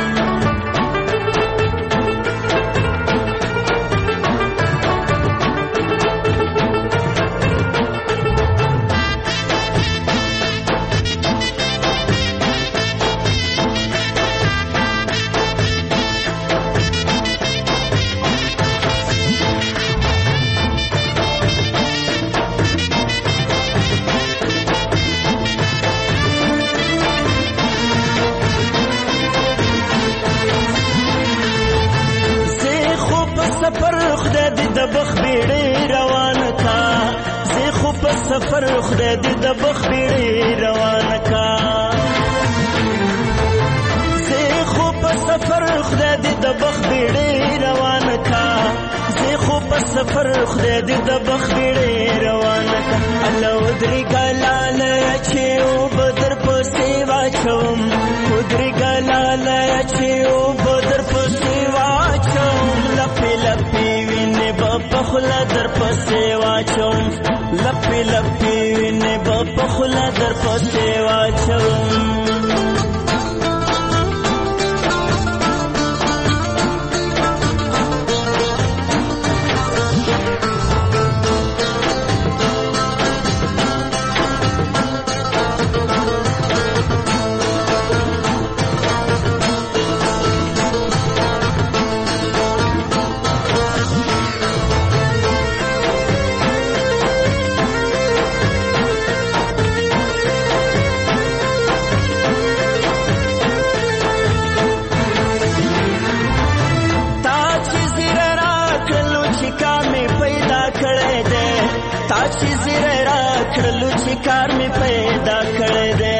سفر خدای دې د بخ بیړې روانه کا زه خو په سفر خدای دې د بخ بیړې روانه کا زه خو په سفر خدای دې د بخ بیړې روانه کا الله ودري ګلاله چې او بدر پسې واچوم ودري ګلاله چې او بدر پسې واچوم لپې لپې وینې په خوله در پسې واچوم لپې لپې وینې به په خوله در پسې واچوم کار می پیدا کړی دی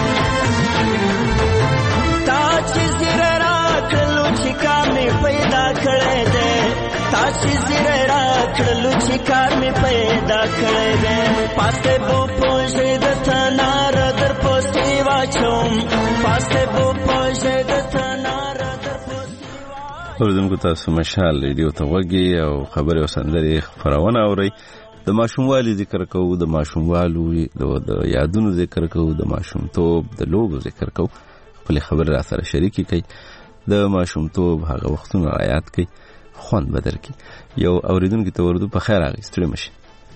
تا چې زیره راکړلو چې کار می پیدا کړی دی تا چې زیره راکړلو چې کار می پیدا کړی دی پاسته بو پوجې د تنار در پوستې واچوم پاسته بو پوجې د تنار در پوستې واچوم اوریدونکو تاسو مشال ریډیو ته وګورئ او خبرې او سندرې خبرونه اورئ د ماشوموالي ذکر کوو د ماشوموالو د یادونو ذکر کوو د ماشومتوب د لوبو ذکر کوو خپل خبر را سره شریکي کوي د ماشومتوب هغه وختونه یاد کوي خوند بدر کی یو اوریدونکو ته ورته په خیر راغی ستړي مشي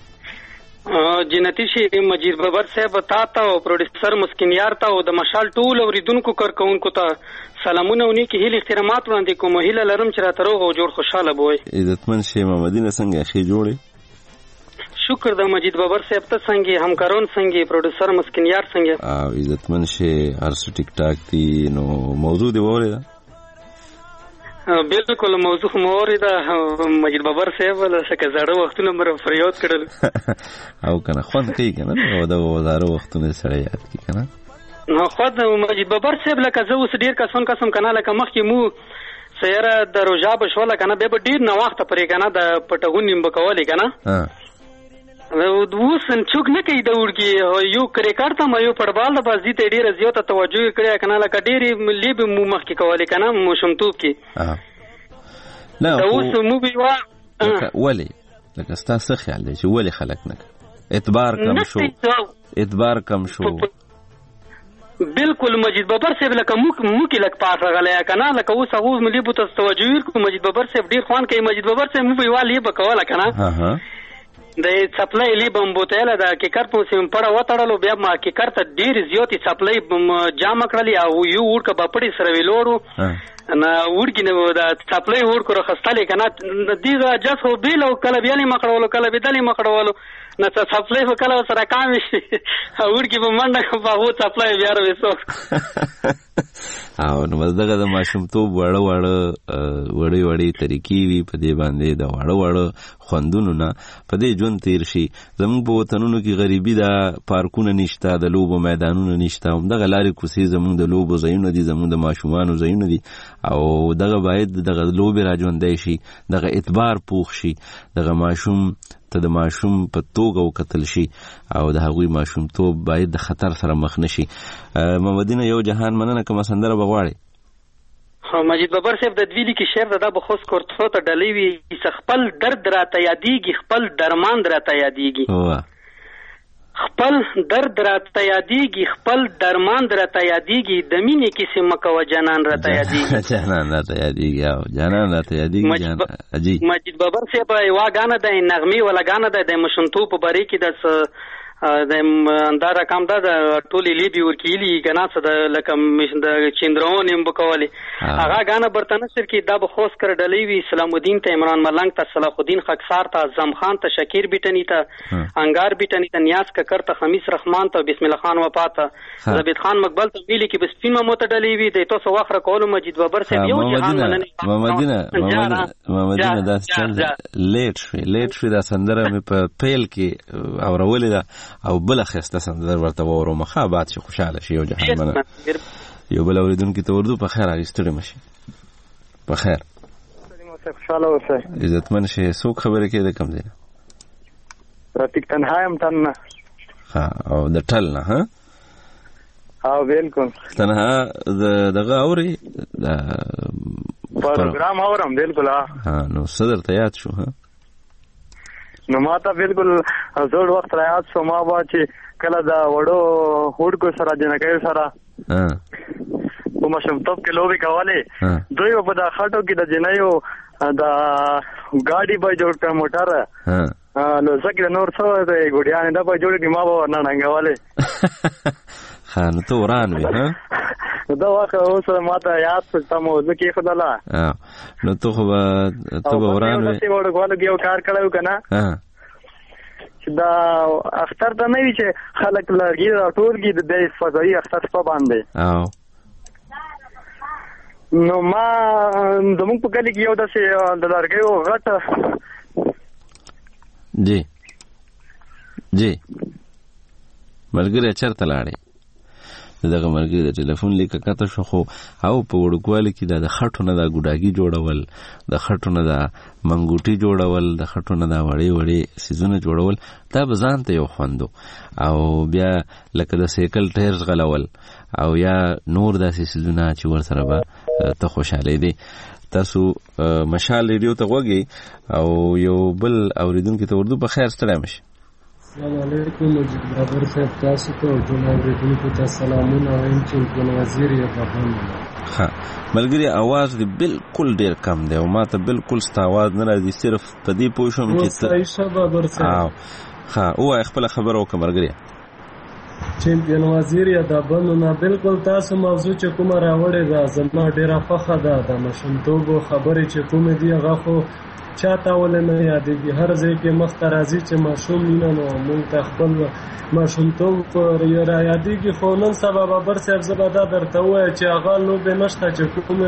جنتی شي مجید بابر صاحب تا ته او پروډوسر مسکینیار ته او د مشال ټول اوریدونکو کارکونکو ته سلامونه ونی کې هیله احترامات وړاندې کوم هیله لرم چې راته روغ او جوړ خوشاله بوي عزتمن شي محمدینه څنګه اخی جوړي شکر د مجید بابر صاحب ته څنګه همکارون څنګه پروډوسر مسکینیار څنګه او عزتمن شي هر څه ټیک ټاک دي نو موضوع دی وره بالکل موضوع موري دا مجید بابر صاحب لکه زړه وختونه مر فریاد کړل او کنه خوند کوي کنه او دا زړه وختونه سره یاد کی کنه نو خود مجید بابر صاحب لکه زه اوس ډیر کسان قسم کنه لکه مخکې مو سیاره د روجا بشوله کنه به ډیر نه وخت پرې کنه د پټغون نیم بکولې کنه اوس څوک نه کوي د وړکی یو کرکټ ته مې یو فوټبال د بازي ته ډیره زیاته توجه کړې کنه لکه ډېری لیب مو مخکې کولې کنه مشمتوب کې نه اوس مو بیا ولی لکه ستاسو خیال دی چې ولی خلک نه اعتبار کم شو اعتبار کم شو بالکل مجید بابر صاحب لکه مو مو کې لک پاس غلې کنه لکه اوس هغه ملي بو ته توجه کو مجید بابر صاحب ډیر خوان کوي مجید بابر صاحب مو ویوال یې بکواله کنه ها ها د سپلای لی بمبوتله د کیکر په سیم پړه وټړلو بیا ما کیکر ته ډیر زیاتی سپلای جام کړلی او یو ورکه بپړی سره ویلورو نه ورګی نه د سپلای ورکو رخصتلې کنه دیغه جس هو بیل او کله بیالي مکړولو کله بدلی مکړولو نه سپلای په کله سره کام شي ورګی په منډه په هو سپلای بیا وسو او نو مزدغه د ماشومتوب وړه وړه وړي وړي طریقې وی په دې باندې د وړه وړه خوندونو نه په دې ژوند تیر شي زموږ په وطنونو کې غریبي ده پارکونه نشته د لوبو میدانونه نشته همدغه لارې کوڅې زموږ د لوبو ځایونه دي زموږ د ماشومانو ځایونه دي او دغه باید دغه لوبې راژوندی شي دغه اعتبار پوخ شي دغه ماشوم ته د ماشوم په توګه وکتل شي او د هغوی ماشومتوب باید د خطر سره مخ نشي محمدینه یو جهان مننه کومه سندره بغواړي مجید بابر صاحب د دویلی کې شعر د بخوس کورتو ته ډلې وی خپل درد راته یادېږي خپل درمان راته یادېږي خپل درد راته یادېږي خپل درمان راته یادېږي د مینې کیسې مکوه جانان راته یادېږي جانان راته یادېږي او جانان راته یادېږي مجید بابر صاحب یوه ګانه ده نغمې ولا ګانه ده د مشنتوب په باره کې د د دا رقم ده د ټولې لیبي ورکیلي کنه څه د لکه د چندرون هم بکولې هغه ګانه برتنه سر کې دا بخوس کر ډلې وی سلام الدین ته عمران ملنګ ته صلاح الدین خاکسار ته اعظم خان ته شکیر بیٹنی ته انګار بیٹنی ته نیاز ککر ته خمیس رحمان ته بسم الله خان وفات ته زبید خان مقبل ته ویلي کې بس فین مت ډلې وی د تاسو واخره کول مجید بابر صاحب یو جهان مننه محمدینه محمدینه دا څنګه لیټ شوی لیټ شوی دا سندره مې په پیل کې اورولې ده او بل خسته سندر ورته وورو مخه بعد شي خوشاله شي یو جهان منه یو بل اوریدونکو ته ورته په خیر راستړي مشي په خیر خوشاله اوسه عزتمن شي څوک خبره کې د کم دی راتیک تنهایم تنه ها او د ټل نه ها او بالکل تنها دغه اوري د پروګرام اورم بالکل ها نو صدر ته یاد شو ها نو ما ته بالکل زوړ وخت را یاد شو ما با چې کله دا وړو هوډ کو سره جنګي سره په مشمتوب کې لوبي کولې دوی په دا خاطو کې د جنایو دا ګاډي به جوړ کړ موټر نو ځکه نور څه د ګډیان دا په جوړ کې ما به نه ننګواله خان ته وران وي ها دا واخه اوس ما ته یاد څه موضوع کې خداله نو ته خو ته وران وي ته ورغواله کې یو کار کړو کنه چې دا اختر ته نه وی چې خلک لږی راټول کی د دې فضایي اختر په باندې او نو ما زموږ په کلی کې یو داسې د لرګیو غټ جی جی ملګری چرته لاړې دغه مرګ د ټلیفون لیک کته شو خو او په وړوکوالي کې د خټو نه د ګډاګي جوړول د خټو نه د منګوټي جوړول د خټو نه د وړي وړي سيزونه جوړول دا بزان ته یو خوندو او بیا لکه د سایکل ټایرز غلول او یا نور داسې سيزونه چې ور سره به ته خوشاله دي تاسو مشال ریډیو ته وګي او یو بل اوریدونکو ته ورته په خیر ستړی مشي السلام علیکم مجید بابر صاحب تاسو ته ټول اوریدونکو ته سلامونه وایم چې ګل وزیر یې په ها ملګری आवाज دی بالکل ډیر کم دی او ما ته بالکل ست आवाज نه راځي صرف په دې پوښوم چې صحیح شباب بابر صاحب ها او خپل خبر او ملګری چمپیون وزیر یا د بنونه بالکل تاسو موضوع چې کومه راوړې ده زما ډیره فخر ده د مشنتوب خبرې چې کومه دی هغه خو چاته ولې نه یادېږي هر ځای کې مخته راځي چې ماشوم مینه نو مونږ ته خپل ماشومتوب را یادېږي خو نن سبا بابر صاحب زه به دا درته ووایم چې هغه لوبې نشته چې کومې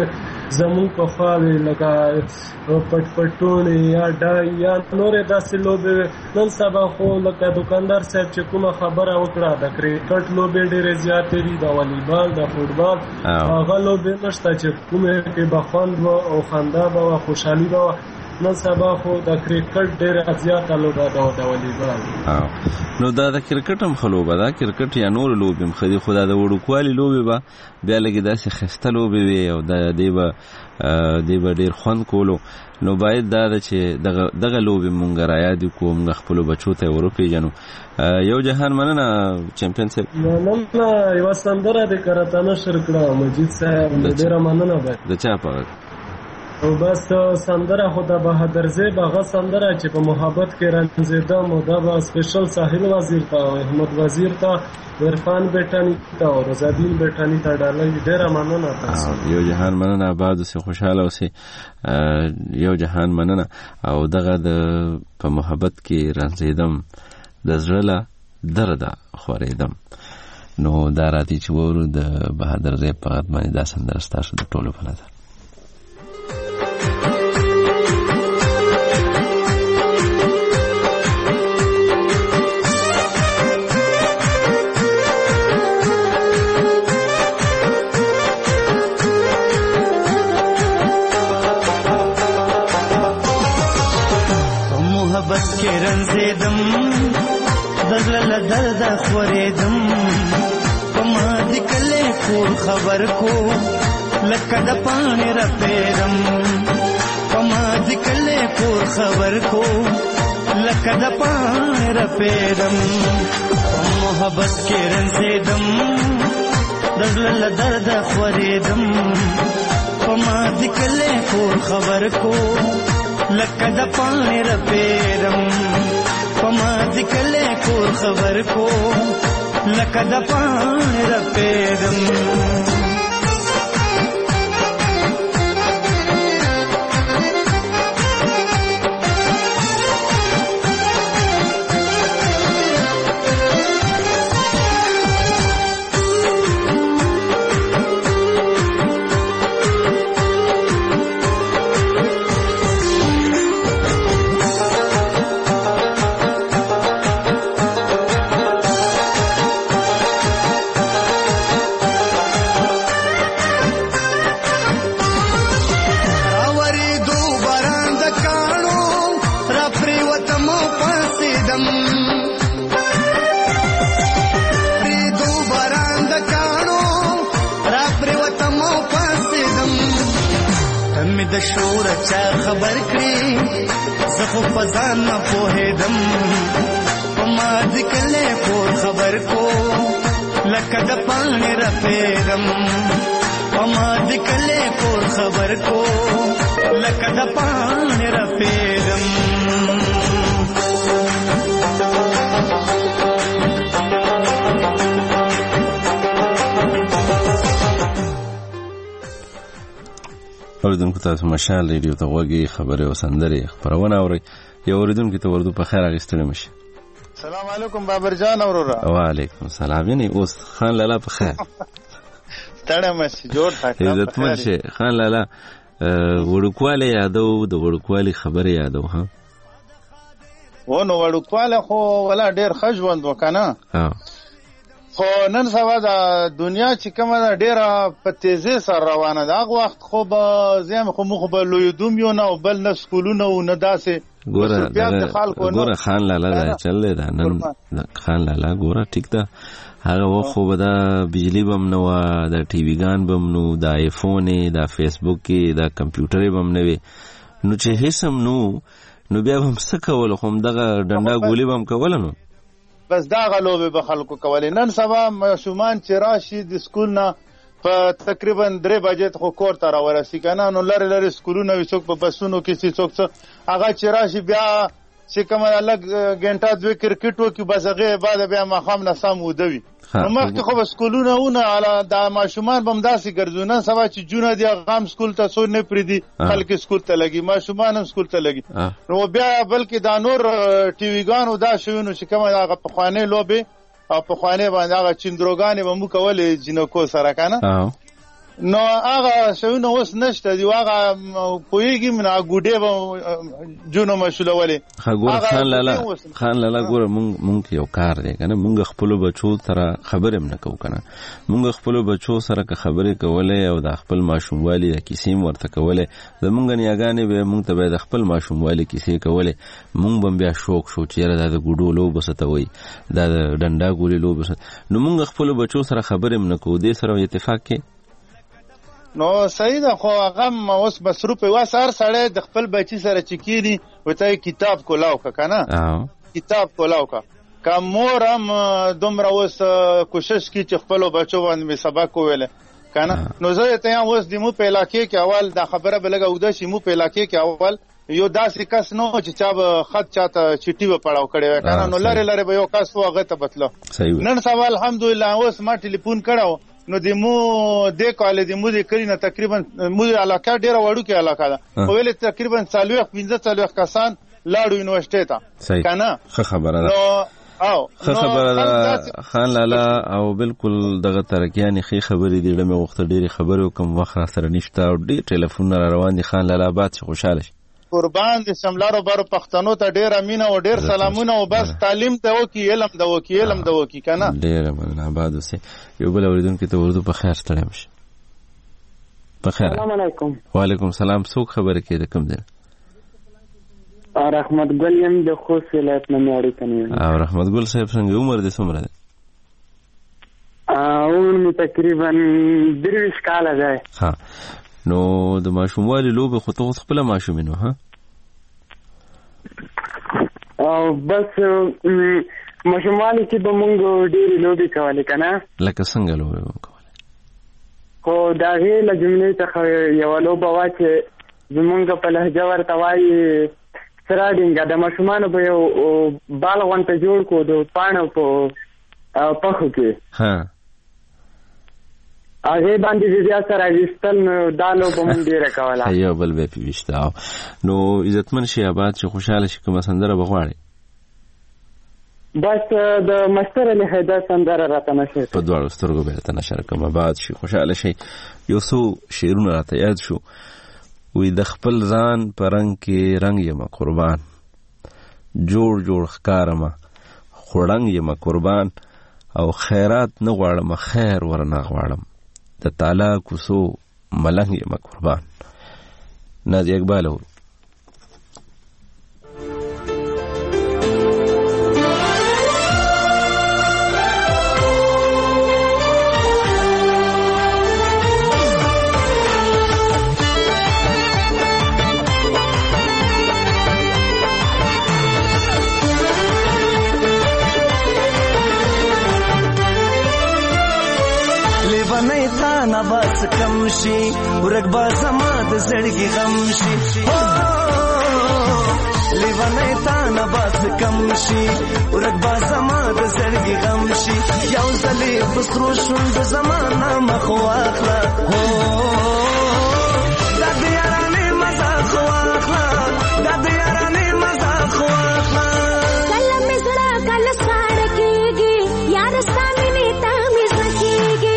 زمونږ پخوا وې لکه پټ پټونې یا ډای یا نورې داسې لوبې نن سبا خو لکه دوکاندار صاحب چې کومه خبره وکړه د کرکټ لوبې ډېرې زیاتې دي د والیبال د فوټبال هغه لوبې نشته چې کومې کې به خوند و او خندا به وه خوشحالي به وه نن سبا خو د کرکټ ډېره زیاته لوبه ده د والیبال نو دا د کرکټ هم ښه لوبه ده کرکټ یا نور لوبې هم ښه دي خو دا د وړوکوالي لوبې به بیا لږې داسې ښایسته لوبې وي او دې به دې به ډېر خوند کولو نو باید دا ده چې دغه دغه لوبې مونږ رایاد کړو مونږ خپلو بچو ته یې وروپېژنو یو جهان مننه چمپیون صاحب مننه یوه سندره دې کرته نشر کړه مجید صاحب ډېره مننه باید د چا په غږ او بس سندره خو د بهادر زیب هغه سندره چې په محبت کې رنځېدم او دا به سپیشل ساحل وزیر ته او احمد وزیر ته عرفان بیٹانی ته او رضادین بیٹانی ته ډالۍ ډېره مننه تاسو یو جهان مننه آباد اوسئ خوشحاله اوسئ یو جهان مننه او دغه د په محبت کې رنځېدم د زړه له درده خورېدم نو دا راځي چې وورو د بهادر زیب په غږ باندې دا سندره ستاسو د ټولو په نظر محبت کې رنځېدم د زړه له درده خورېدم په ما دې کلي کور خبر کو لکه د پاڼې رپېدم په ما دې کلي کور خبر کو لکه د پاڼې رپېدم په محبت کې رنځېدم د زړه له درده خورېدم په ما دې کلي کور خبر کو لکه د پاڼې رپېدم په ما دې کلي کور خبر کو لکه د پاڼې رپېدم د شور چا خبر کړي زه خو په ځان نه پوهېدم په ما دې کلی کور خبر کو لکه د پاڼې رپېدم په ما دې کلی کور خبر کو لکه د پاڼې رپېدم اوریدونکو تاسو مشال ریډیو ته غوږی خبرې او سندرې خبرونه اورئ یو اوریدونکو ته وردو په خیر اخیستل مشه السلام علیکم بابر جان اورورا وعلیکم السلام یعنی اوس خان لالا په خیر ستړی مشه جوړ ښه عزتمن شه خان لالا وړوکواله یادو د وړوکوالی خبره یادو ها و نو وړوکواله خو ولا ډیر خجوند وکنه ها خو نن سبا د دنیا چې کومه ده ډیره په تیزی سره روانه ده هغه وخت خو به زم خو مخ به لوی دوم یو نه بل نه سکولونه او نه داسې ګوره ګوره خان لالا دا چل دا نن خان لالا ګوره ټیک ده هغه وخت خو به دا بجلی بم نو د ټي وی ګان بم نو د آیفون د فیسبوک کې د کمپیوټر بم نه وي نو چې هیڅم نو نو بیا هم څه کول خو دغه ډنډا ګولې بم کول نو بس دا غلوبه به خلکو کولې نن سبا ماشومان چې راشي د سکول نه په تقریبا درې بجې خو کور ته راورسي کنه نو لری لری سکولونه وي څوک په بسونو کې سي څوک هغه چې راشي بیا چې کوم الګ غنټه دوه کرکټ وکي بس هغه بعد بیا مخام نه سم ودوي نو مخکې خو سکولونه ونه علا د ماشومان بم داسې ګرځونه سبا چې جون دی غام سکول ته سو نه پریدي خلک سکول ته لګي ماشومان هم سکول ته لګي نو بیا بلکې دا نور ټي وی ګانو دا شوینو چې کوم هغه په خوانې لوبه او په خوانې باندې هغه چندروګانې به مو کولې جنکو سره کنه نو هغه شوونه اوس نشته دی هغه پویږي من ګوډې به جونو مشولولې خګور خان لالا خان لالا ګور مونږ مونږ یو کار دی کنه مونږ خپل بچو سره خبرې هم نه کوو کنه مونږ خپل بچو سره که خبرې کولې او د خپل ماشوموالي د کیسې ورته کولې زمونږ نیاګانې به مونږ ته د خپل ماشوموالي کیسې کولې مونږ هم بیا شوق شو چې د ګوډو لوبه ستوي د ډنډا ګولې لوبه نو مونږ خپل بچو سره خبرې هم نه کوو دې سره اتفاق کې نو صحیح ده خو هغه اوس مصروف وي سر سړی د خپل بچی سره چې کېدي ورته کتاب کولاو که که نه کتاب کولاو که که مور هم دومره اوس کوشش کړي چې خپلو بچو باندې مې سبق وویلی که نه نو زه یې ته یم اوس د مو په علاقې کې اول دا خبره به لږه اوږده شي مو په علاقې کې اول یو داسې کس نه و چې چا به خط چاته چټي به پړاو کړی وی که نه نو لرې لرې به یو کس و هغه ته به تله نن سبا الحمدلله اوس ما ټلیفون کړی نو د مو د کال د مو د کلی نه تقریبا مو علاقه ډیره وړوکې علاقه ده او ویل تقریبا څلوېښت پنځه څلوېښت کسان لاړو یونیورسيټي ته کنه ښه خبره ده او ښه خبره ده خان لالا او بالکل دغه ترکیانې ښې خبرې دي ډمه وخت ډېرې خبرې وکم وخت را سره نشته او ډېر ټلیفونونه را روان دي خان لالا آباد شي خوشحاله شي قربان د شملارو بارو پښتنو ته ډیر امینه او ډیر سلامونه او بس تعلیم ته وکي علم ته وکي علم ته وکي کنه ډیر مننه آباد اوسه یو بل اوریدونکو ته ورته په خیر ستړی مشه په خیر السلام علیکم وعلیکم السلام څوک خبره کوي کوم دی رحمت ګل یم د خوست ولایت نه مېړی کنه او رحمت ګل صاحب څنګه عمر دې څومره ده عمر می تقریبا درویش کاله ده ها نو د ماشوموالي لوبه خو ته خپل ماشوم نو ها او بس ماشوموالي چې به مونږ ډېرې لوبې کولې کنه لکه څنګه لوبې کولې خو د هغې له جملې څخه یوه لوبه وه چې زمونږ په لهجه ورته وایي سراډینګه د ماشومانو په یو بال غونته جوړ کړو د پاڼو په پښو کې هغه باندې بیا سره وستل نو دالو به مونږ ډیره کوله یو بل به پیوشته نو عزتمن شي آباد شي خوشاله شي کوم سندره بغواړي بس د مستر له هدا سندره راته نشي په دوه سترګو به ته نشر کوم آباد شي خوشاله شي یو څو شعرونه راته یاد شو وی د خپل ځان پرنګ کې رنگ یم قربان جوړ جوړ ښکارم خړنګ یم قربان او خیرات نه غواړم خیر ورنه غواړم د تعالی کوسو ملنګ یم قربان نازي اقبال هو نباس کم شي ورګ با زما د زړګي غم شي لیوانه تا نباس کم شي ورګ با زما د زړګي غم شي یو ځلې بسرو شوند زمانه مخ واخلا هو د دیارانه مزه خو واخلا د دیارانه مزه خو واخلا کله مزړه کله سار کېږي یار سامنے تا مزه کېږي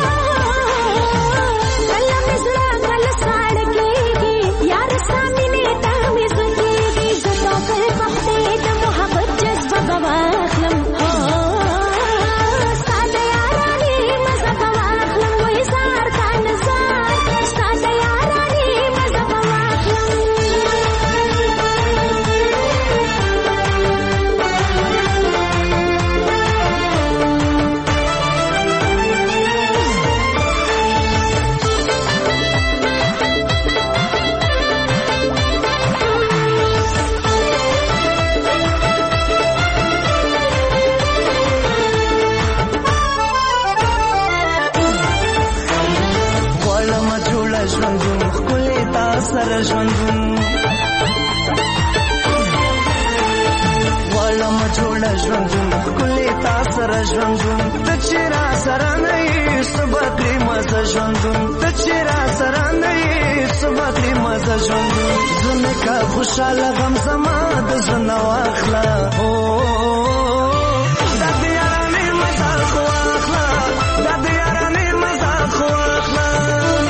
سره ژوندون غواړم جوړه ژوندون ښکلې تا سره ژوندون ته چې را سره نه یې صبح کړې مزه ژوندون ته چې را سره نه یې صبح کړې مزه ژوندون زونه کا خوشحاله غم زما د زړه واخله د دې یارانې مزه خو واخله د دې یارانې مزه خو واخله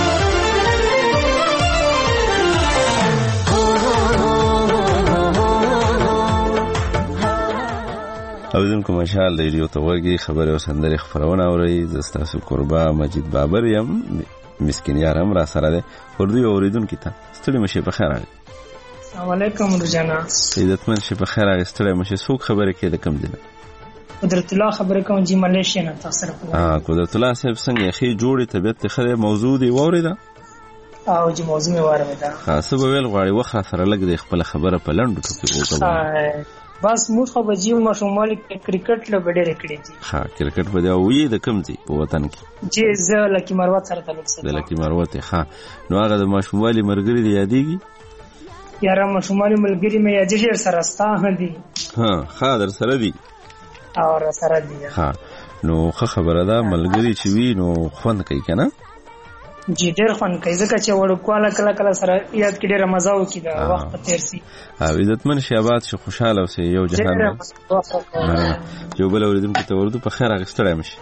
اوریدونکو مشال ریډیو ته وګورئ خبري او سندري خبرونه اورئ. زه ستاسو قربا مجید بابر یم. مسکین یار هم را سره ده. اردو اوریدونکو ته ستړي مشه په خیر راغلی. السلام علیکم رجانا. عزتمن شه په خیر راغلی. ستړي مشه څوک خبره کې د کم دینه؟ قدرت الله خبره کوم جی ملیشیا نه تاسو سره. اه قدرت الله صاحب څنګه خې جوړې طبيعت خره موضوع دی ووریدا؟ او جی موضوع می واره خاصه به ویل غواړي وخت سره لګ د خپل خبره په لندو ټکو وکړه. بس موږ خو به جیو ماشومال کرکټ له ډېر کړی دي. ها کرکټ په دا وی د کم دي په وطن کې. جی زه لکی مروت سره تعلق سره. د لکی مروت ها نو هغه د ماشومالي مرګري دی یادېږي؟ یاره ماشومالي ملګری مې یادېږي سره ستا هدي. ها خاطر سره دی. او سره دی. ها نو خه خبره ده ملګری چې وی نو خوند کوي کنه؟ جی ډېر خوند کوي ځکه چې وړوکواله کله کله سره یاد کې ډېره مزه وکړي دا وخت په تیر سي. او عزتمن شهباز شو خوشاله اوسې یو جهان یو بل اوریدونکو ته ورته په خیر اغستړای مشي.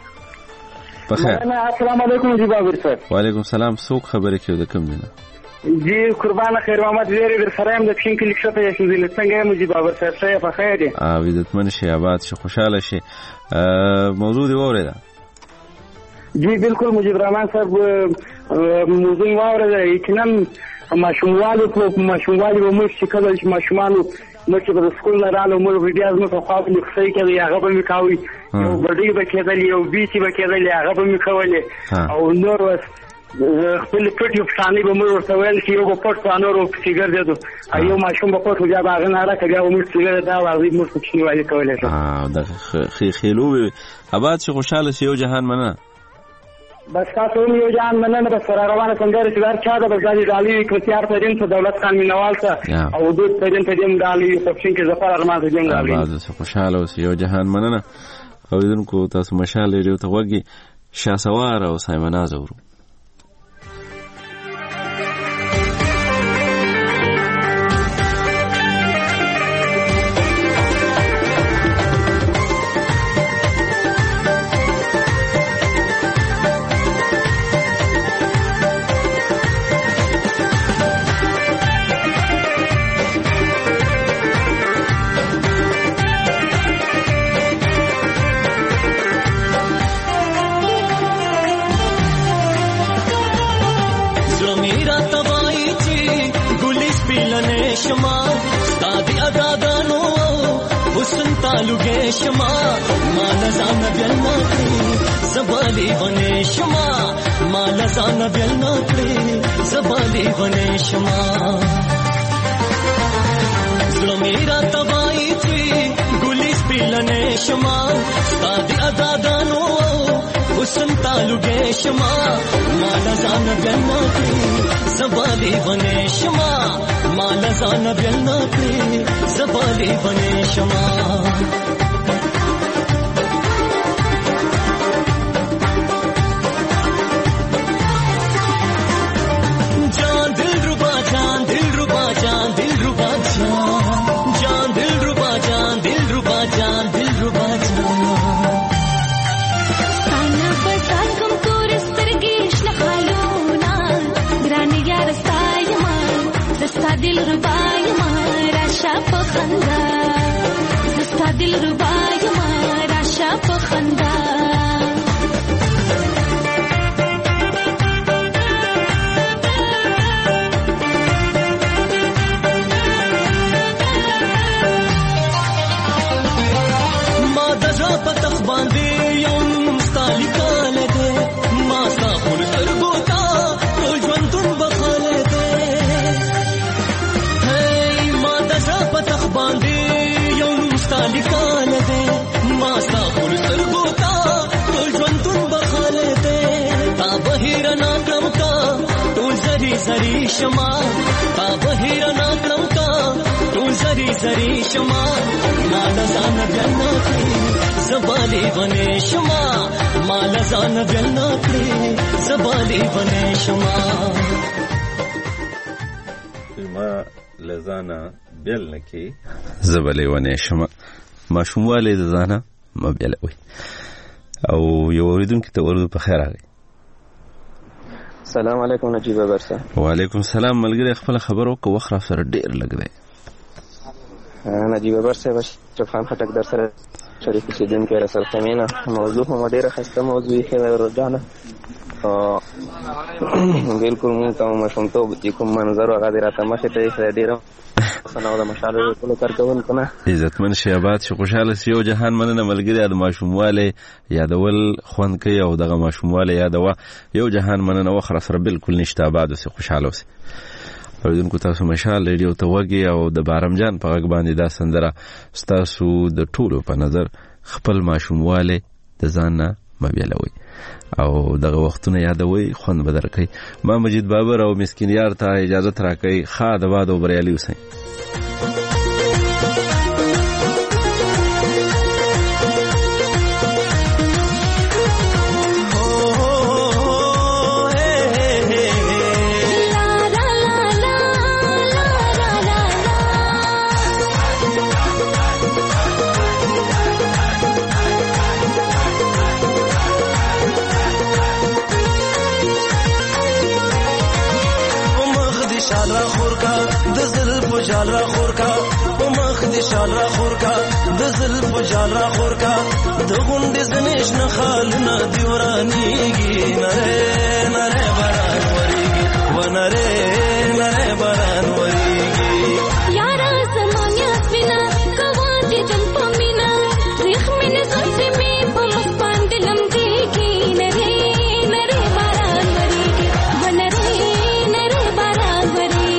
په خیر. السلام علیکم جی بابر صاحب. وعلیکم السلام. څوک خبره کوي د کوم دینه؟ جی قربان خیر محمد ویری در سره هم د کین کلیک شته یې شوزل څنګه مو جی بابر صاحب څه په خیر دي؟ او عزتمن شهباز شو خوشاله شي. موضوع دی وره جی بالکل مجيب الرحمن صاحب موضوع واورده یقینا ماشوموالو په ماشوموالو موږ چې کله چې ماشومانو موږ په سکول نه رالو موږ ویډیوز نو خو په لخصي کې هغه به میکاوي یو بډي به کېدل یو بیچي به کېدل هغه به میکولې او نور وس خپل پټ یو ثاني به موږ ورته ویل چې یو په پټ څانورو فګر دیدو ایو ماشوم په پټ بیا هغه نه راکړي او موږ څنګه دا واځي موږ څه نیوالي کولای شو. اه دا خې خېلو اباد چې خوشاله شي یو جهان منه. بس تاسو یو جان مننه بس سره روانه څنګه چې هر چا د بازاري ډالۍ کو تیار ترين ته دولت خان مینوال ته او دوی ترين ته دیم ډالۍ په شین کې ظفر ارمان ته دیم ډالۍ. باز خوشاله اوس یو جهان مننه. اوریدونکو تاسو مشال ریډیو ته وګي شاسوار او سایمناز اورو. شما مال زان بیلنا کړی زبالی ونه شما مال زان بیلنا کړی زبالی ونه شما زلمیرا تبای چی ګلی سپیلنه شما سادي ازادانو حسن تعلق شما مال زان بیلنا کړی زبالی ونه شما مال زان بیلنا کړی زبالی ونه شما. दिल रुबाई मारा शाप खंदा दस्ता दिल रुबाई मारा शाप खंदा ما दजा पतख बांधे यौम मुस्ताली काले दे मा सापुर सरगोता तो जंतुन बखाले दे पतख बांधे यौम मुस्ताली काले दे मा सापुर सरगोता तो जंतुन बखाले दे ता बहिरा ना क्रम का तो जरी जरी शमा ता बहिरा ना क्रम का तो जरी जरी शमा माल जान बिलना करी जबाली बने शमा माल जान बिलना करी जबाली बने शमा ما لزانا بیل نکی زبلی ونه شما ماشوموالی لزانا ما بیلوی او یو اوریدون که تا اردو په خیر آگئی. سلام علیکم نجیب برسا. و علیکم سلام ملګری خپل خبرو که وخت را سره ډیر لګ دی. نجیب ببر صاحب اشرف خان خټک در سره شریک اوسېدونکی رسل خمینا موضوع هم ډېره ښایسته موضوع یې ورجانه بالکل مونږ ته ماشومتوب چې کوم منظر هغه دې راته مخې ته ایښی ډېره سنه د مشالو ټولو کارکوونکو نه عزتمن شي آباد شي خوشحاله شي. یو جهان مننه ملګري د ماشوموالی یادول خوند کوي او دغه ماشوموالی یادوه یو جهان مننه وخره سره بالکل نشته آباد اوسئ خوشحاله اوسئ. اوریدونکو تاسو مشال ریډیو ته وږي او د بارمجان په غږ باندې دا سندره ستاسو د ټولو په نظر خپل ماشوموالی د ځان نه مه بیلوئ او دغه وختونه یادوئ خوند به درکوي. ما مجید بابر او مسکین یار ته اجازت راکوئ. ښه د باد او بریالي اوسئ. جال را خور کا په مخ دې شال را خور کا د زلف جال را خور کا د غونډې زنیش نه خال نه دیورانیږي نره نره باران وریږي و نره نره باران وریږي یارا زمانیا سپینا کوا دې جن پمینا ریخ مینه زلفې می په مخ باندې لمږي نره نره باران وریږي و نره نره باران وریږي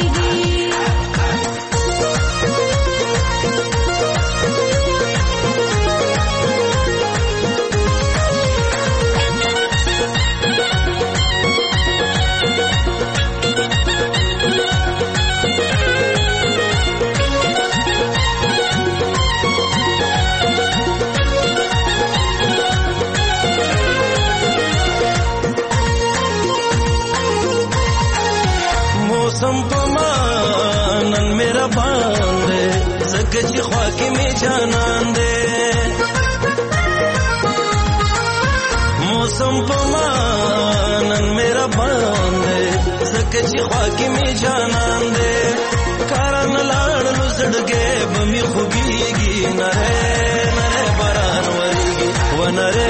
موسم پمانن میرا باندې زکه چې خوا کې می جانان دې موسم پمانن میرا باندې زکه چې خوا کې می جانان دې کارن لاړ نو زړګې بمي خوږيږي نره نره باران وریږي و نره